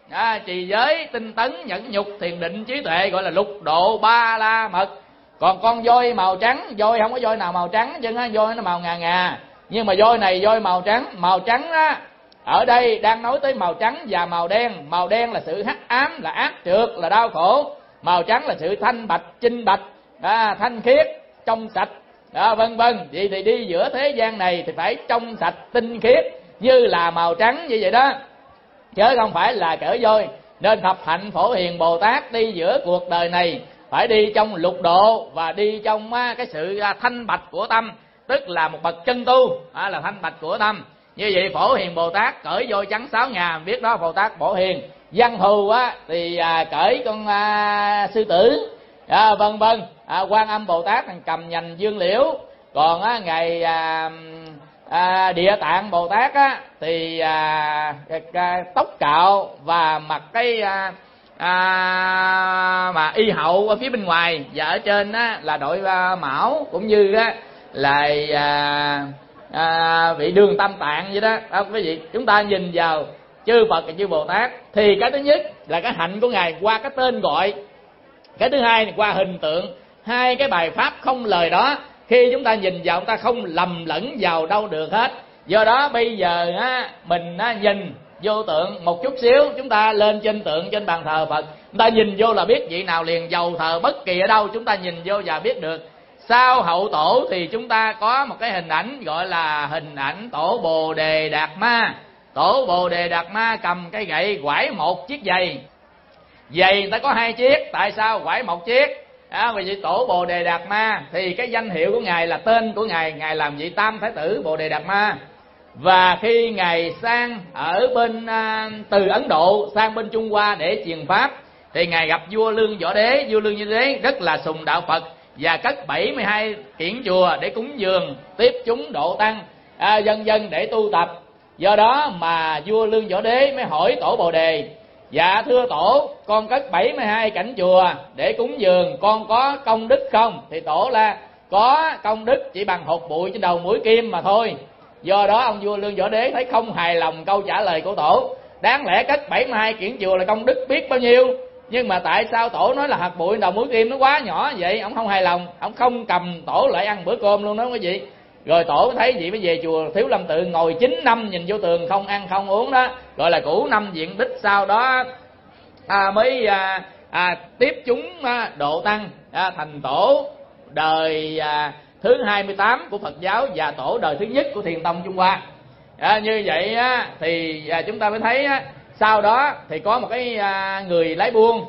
trì giới, tinh tấn, nhẫn nhục, thiền định, trí tuệ, gọi là lục độ ba la mật. Còn con voi màu trắng, voi không có voi nào màu trắng chứ á, voi nó màu ngà ngà, nhưng mà voi này voi màu trắng á, ở đây đang nói tới màu trắng và màu đen. Màu đen là sự hắc ám, là ác trượt, là đau khổ. Màu trắng là sự thanh bạch, chinh bạch, thanh khiết, trong sạch, vân vân. Vậy thì đi giữa thế gian này thì phải trong sạch, tinh khiết như là màu trắng như vậy đó, chứ không phải là cỡ voi. Nên thập hạnh Phổ Hiền Bồ Tát đi giữa cuộc đời này phải đi trong lục độ và đi trong cái sự thanh bạch của tâm, tức là một bậc chân tu, là thanh bạch của tâm. Như vậy Phổ Hiền Bồ Tát cởi voi trắng 6 ngà, biết đó Bồ Tát Phổ Hiền. Văn thù thì cởi con sư tử, vân vân. Quan Âm Bồ Tát cầm nhành dương liễu. Còn ngày Địa Tạng Bồ Tát thì tóc cạo và mặc cái mà y hậu ở phía bên ngoài, và ở trên là đội mão, cũng như là vị Đường Tam Tạng vậy đó. Quý vị, chúng ta nhìn vào chư Phật và chư Bồ Tát thì cái thứ nhất là cái hạnh của ngài qua cái tên gọi, cái thứ hai là qua hình tượng. Hai cái bài pháp không lời đó, khi chúng ta nhìn vào chúng ta không lầm lẫn vào đâu được hết. Do đó bây giờ mình nhìn vô tượng một chút xíu, chúng ta lên trên tượng, trên bàn thờ Phật, chúng ta nhìn vô là biết vị nào liền, dầu thờ bất kỳ ở đâu chúng ta nhìn vô và biết được. Sau hậu tổ thì chúng ta có một cái hình ảnh gọi là hình ảnh tổ Bồ Đề Đạt Ma. Tổ Bồ Đề Đạt Ma cầm cái gậy quải một chiếc giày. Giày người ta có 2 chiếc, tại sao quải một chiếc? Vì vậy tổ Bồ Đề Đạt Ma thì cái danh hiệu của ngài là tên của ngài làm vị Tam Thái Tử Bồ Đề Đạt Ma. Và khi ngài sang ở bên từ Ấn Độ sang bên Trung Hoa để truyền pháp thì ngài gặp vua Lương Võ Đế. Vua Lương Võ Đế rất là sùng đạo Phật và cất 72 kiển chùa để cúng dường, tiếp chúng độ tăng, dân dân để tu tập. Do đó mà vua Lương Võ Đế mới hỏi tổ Bồ Đề: dạ thưa tổ, con cất 72 cảnh chùa để cúng dường, con có công đức không? Thì tổ là có công đức chỉ bằng hột bụi trên đầu mũi kim mà thôi. Do đó ông vua Lương Võ Đế thấy không hài lòng câu trả lời của tổ. Đáng lẽ cất 72 kiển chùa là công đức biết bao nhiêu, nhưng mà tại sao tổ nói là hạt bụi đầu mũi kim nó quá nhỏ vậy? Ông không hài lòng, ông không cầm tổ lại ăn bữa cơm luôn đó quý vị. Rồi tổ thấy vậy mới về chùa Thiếu Lâm Tự ngồi 9 năm nhìn vô tường không ăn không uống đó, gọi là cũ năm diện tích. Sau đó mới tiếp chúng độ tăng, thành tổ đời thứ 28 của Phật giáo và tổ đời thứ nhất của Thiền Tông Trung Hoa. Như vậy thì chúng ta mới thấy sau đó thì có một cái người lái buôn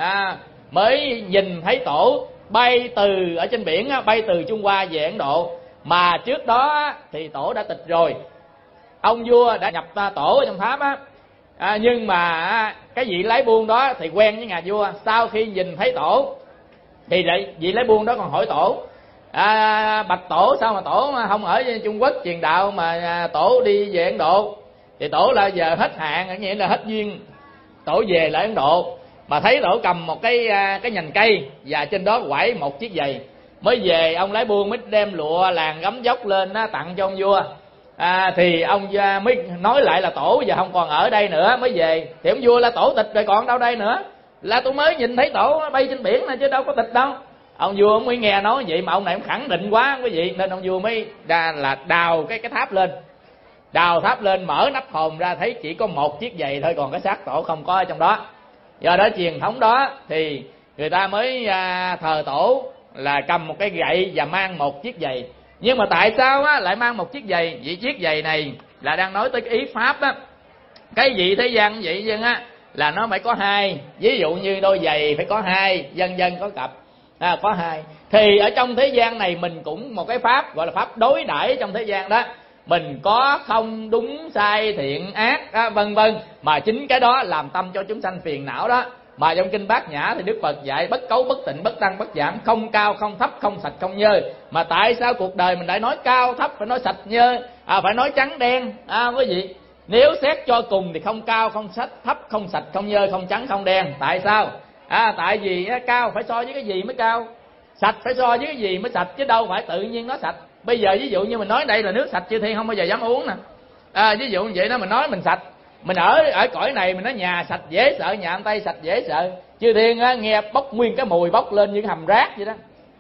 mới nhìn thấy tổ bay từ ở trên biển, bay từ Trung Hoa về Ấn Độ. Mà trước đó thì tổ đã tịch rồi, ông vua đã nhập tổ ở trong tháp nhưng mà cái vị lái buôn đó thì quen với nhà vua. Sau khi nhìn thấy tổ thì vị lái buôn đó còn hỏi tổ: bạch tổ, sao mà tổ không ở Trung Quốc truyền đạo mà tổ đi về Ấn Độ? Thì tổ là giờ hết hạn, nghĩa là hết duyên, tổ về lại Ấn Độ. Mà thấy tổ cầm một cái nhành cây và trên đó quải một chiếc giày. Mới về ông lái buôn mới đem lụa làng gấm dốc lên tặng cho ông vua. Thì ông mới nói lại là tổ giờ không còn ở đây nữa, mới về. Thì ông vua là tổ tịch rồi còn đâu đây nữa, là tôi mới nhìn thấy tổ bay trên biển này chứ đâu có tịch đâu. Ông vua ông mới nghe nói vậy mà ông này ông khẳng định quá quý vị, nên ông vua mới đào cái tháp lên. Đào tháp lên mở nắp hòm ra thấy chỉ có một chiếc giày thôi, còn cái xác tổ không có ở trong đó. Do đó truyền thống đó thì người ta mới thờ tổ là cầm một cái gậy và mang một chiếc giày. Nhưng mà tại sao lại mang một chiếc giày? Vì chiếc giày này là đang nói tới cái ý pháp á. Cái gì thế gian vậy dân là nó phải có 2. Ví dụ như đôi giày phải có 2, dân dân có cặp, có 2. Thì ở trong thế gian này mình cũng một cái pháp gọi là pháp đối đãi trong thế gian đó. Mình có không, đúng sai, thiện ác vân vân, mà chính cái đó làm tâm cho chúng sanh phiền não đó. Mà trong kinh Bát Nhã thì Đức Phật dạy bất cấu, bất tịnh, bất tăng, bất giảm, không cao, không thấp, không sạch, không nhơ. Mà tại sao cuộc đời mình lại nói cao thấp, phải nói sạch nhơ, phải nói trắng đen quý vị? Nếu xét cho cùng thì không cao, không thấp, không sạch, không nhơ, không trắng, không đen. Tại sao? Tại vì cao phải so với cái gì mới cao, sạch phải so với cái gì mới sạch, chứ đâu phải tự nhiên nó sạch. Bây giờ ví dụ như mình nói đây là nước sạch chư thiên không bao giờ dám uống nè. Ví dụ như vậy đó, mình nói mình sạch, Mình ở cõi này mình nói nhà sạch dễ sợ, nhà anh Tây sạch dễ sợ, chư thiên á, nghe bốc nguyên cái mùi bốc lên như cái hầm rác vậy đó.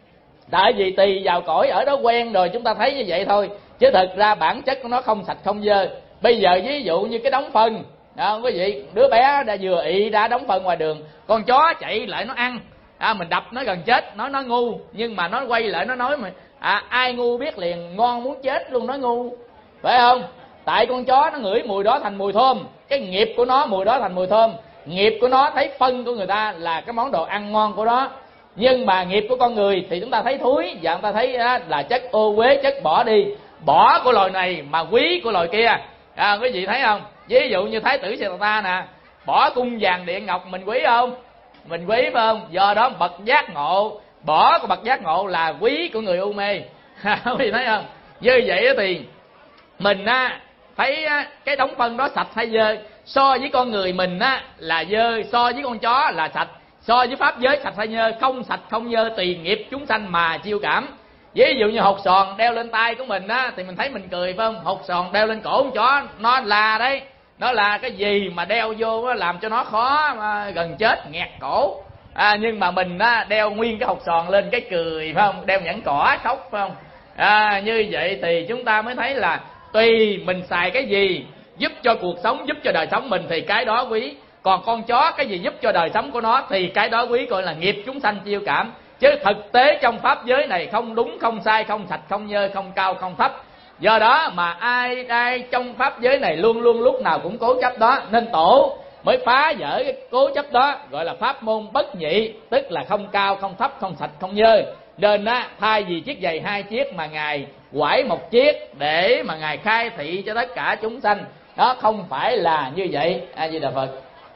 Tại vì tùy vào cõi ở đó quen rồi chúng ta thấy như vậy thôi, chứ thật ra bản chất của nó không sạch không dơ. Bây giờ ví dụ như cái đống phân quý vị, đứa bé đã vừa ị đã đống phân ngoài đường, con chó chạy lại nó ăn, mình đập nó gần chết, nó ngu, nhưng mà nó quay lại nó nói mà ai ngu biết liền, ngon muốn chết luôn, nó ngu, phải không? Tại con chó nó ngửi mùi đó thành mùi thơm, cái nghiệp của nó mùi đó thành mùi thơm, nghiệp của nó thấy phân của người ta là cái món đồ ăn ngon của nó. Nhưng mà nghiệp của con người thì chúng ta thấy thúi, và chúng ta thấy là chất ô uế, chất bỏ đi, bỏ của loài này mà quý của loài kia. Quý vị thấy không? Ví dụ như Thái tử Siddhartha nè, bỏ cung vàng điện ngọc mình quý không? Mình quý phải không? Do đó bậc giác ngộ, bỏ của bậc giác ngộ là quý của người u mê. Quý vị thấy không? Như vậy thì mình thấy cái đống phân đó sạch hay dơ, so với con người mình là dơ, so với con chó là sạch, so với pháp giới sạch hay dơ, không sạch không dơ tùy nghiệp chúng sanh mà chiêu cảm. Ví dụ như hột sòn đeo lên tay của mình thì mình thấy mình cười phải không? Hột sòn đeo lên cổ con chó nó là đấy, nó là cái gì mà đeo vô làm cho nó khó gần chết nghẹt cổ. Nhưng mà mình đeo nguyên cái hột sòn lên cái cười phải không? Đeo nhẫn cỏ khóc phải không? Như vậy thì chúng ta mới thấy là tùy mình xài cái gì giúp cho cuộc sống, giúp cho đời sống mình thì cái đó quý. Còn con chó cái gì giúp cho đời sống của nó thì cái đó quý, gọi là nghiệp chúng sanh chiêu cảm. Chứ thực tế trong pháp giới này không đúng không sai, không sạch không dơ, không cao không thấp. Do đó mà ai trong pháp giới này luôn luôn lúc nào cũng cố chấp đó, nên Tổ mới phá vỡ cái cố chấp đó, gọi là pháp môn bất nhị, tức là không cao không thấp, không sạch không dơ. Nên thay vì chiếc giày 2 chiếc mà Ngài quải 1 chiếc để mà Ngài khai thị cho tất cả chúng sanh. Đó không phải là như vậy. A Di Đà Phật.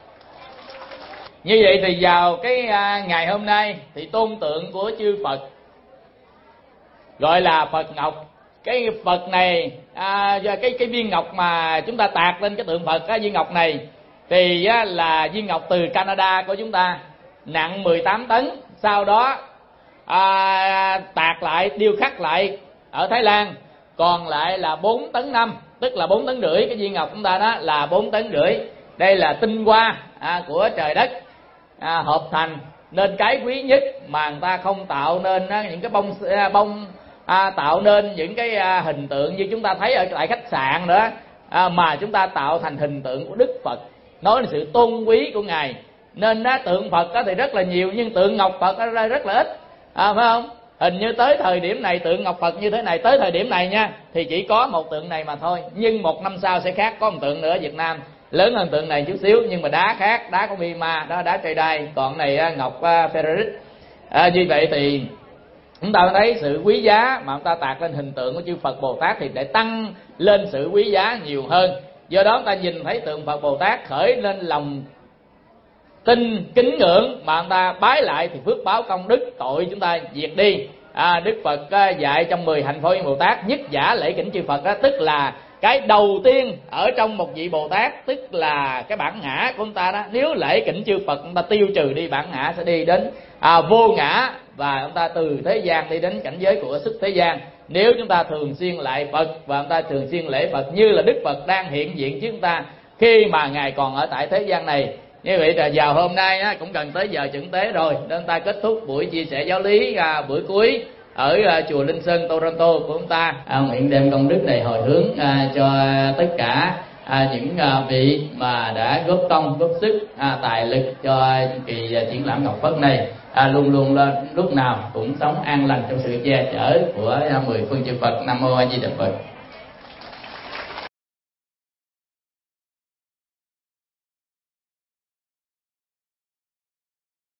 Như vậy thì vào cái ngày hôm nay thì tôn tượng của chư Phật gọi là Phật Ngọc. Cái Phật này cái viên ngọc mà chúng ta tạc lên cái tượng Phật, cái viên ngọc này thì là viên ngọc từ Canada của chúng ta, nặng 18 tấn. Sau đó tạc lại, điêu khắc lại ở Thái Lan, còn lại là 4 tấn 5, tức là 4 tấn rưỡi. Cái viên ngọc chúng ta đó là 4 tấn rưỡi. Đây là tinh hoa của trời đất hợp thành nên cái quý nhất mà người ta không tạo nên những cái bông tạo nên những cái hình tượng như chúng ta thấy ở tại khách sạn nữa, mà chúng ta tạo thành hình tượng của Đức Phật, nói là sự tôn quý của Ngài. Nên tượng Phật thì rất là nhiều, nhưng tượng ngọc Phật ở đây rất là ít, phải không? Hình như tới thời điểm này tượng ngọc Phật như thế này, tới thời điểm này nha, thì chỉ có một tượng này mà thôi. Nhưng 1 năm sau sẽ khác, có một tượng nữa ở Việt Nam lớn hơn tượng này chút xíu, nhưng mà đá khác, đá của Myanmar đó, đá trời đai, còn này ngọc ferrite. Như vậy thì chúng ta thấy sự quý giá mà chúng ta tạc lên hình tượng của chư Phật Bồ Tát thì để tăng lên sự quý giá nhiều hơn. Do đó chúng ta nhìn thấy tượng Phật Bồ Tát khởi lên lòng tin kính ngưỡng, mà chúng ta bái lại thì phước báo công đức tội chúng ta diệt đi. Đức Phật dạy trong 10 hạnh Phổ Hiền Bồ Tát, nhất giả lễ kính chư Phật đó, tức là cái đầu tiên ở trong một vị Bồ Tát, tức là cái bản ngã của chúng ta đó. Nếu lễ kính chư Phật chúng ta tiêu trừ đi bản ngã, sẽ đi đến vô ngã, và chúng ta từ thế gian đi đến cảnh giới của xuất thế gian. Nếu chúng ta thường xuyên lại Phật và chúng ta thường xuyên lễ Phật như là Đức Phật đang hiện diện trước chúng ta khi mà Ngài còn ở tại thế gian này. Như vậy là vào hôm nay cũng gần tới giờ chưởng tế rồi, nên ta kết thúc buổi chia sẻ giáo lý buổi cuối ở chùa Linh Sơn Toronto của chúng ta. Nguyện đem công đức này hồi hướng cho tất cả những vị mà đã góp công góp sức tài lực cho kỳ triển lãm Ngọc Phật này, luôn luôn lên lúc nào cũng sống an lành trong sự che chở của 10 phương chư Phật. Nam mô A Di Đà Phật.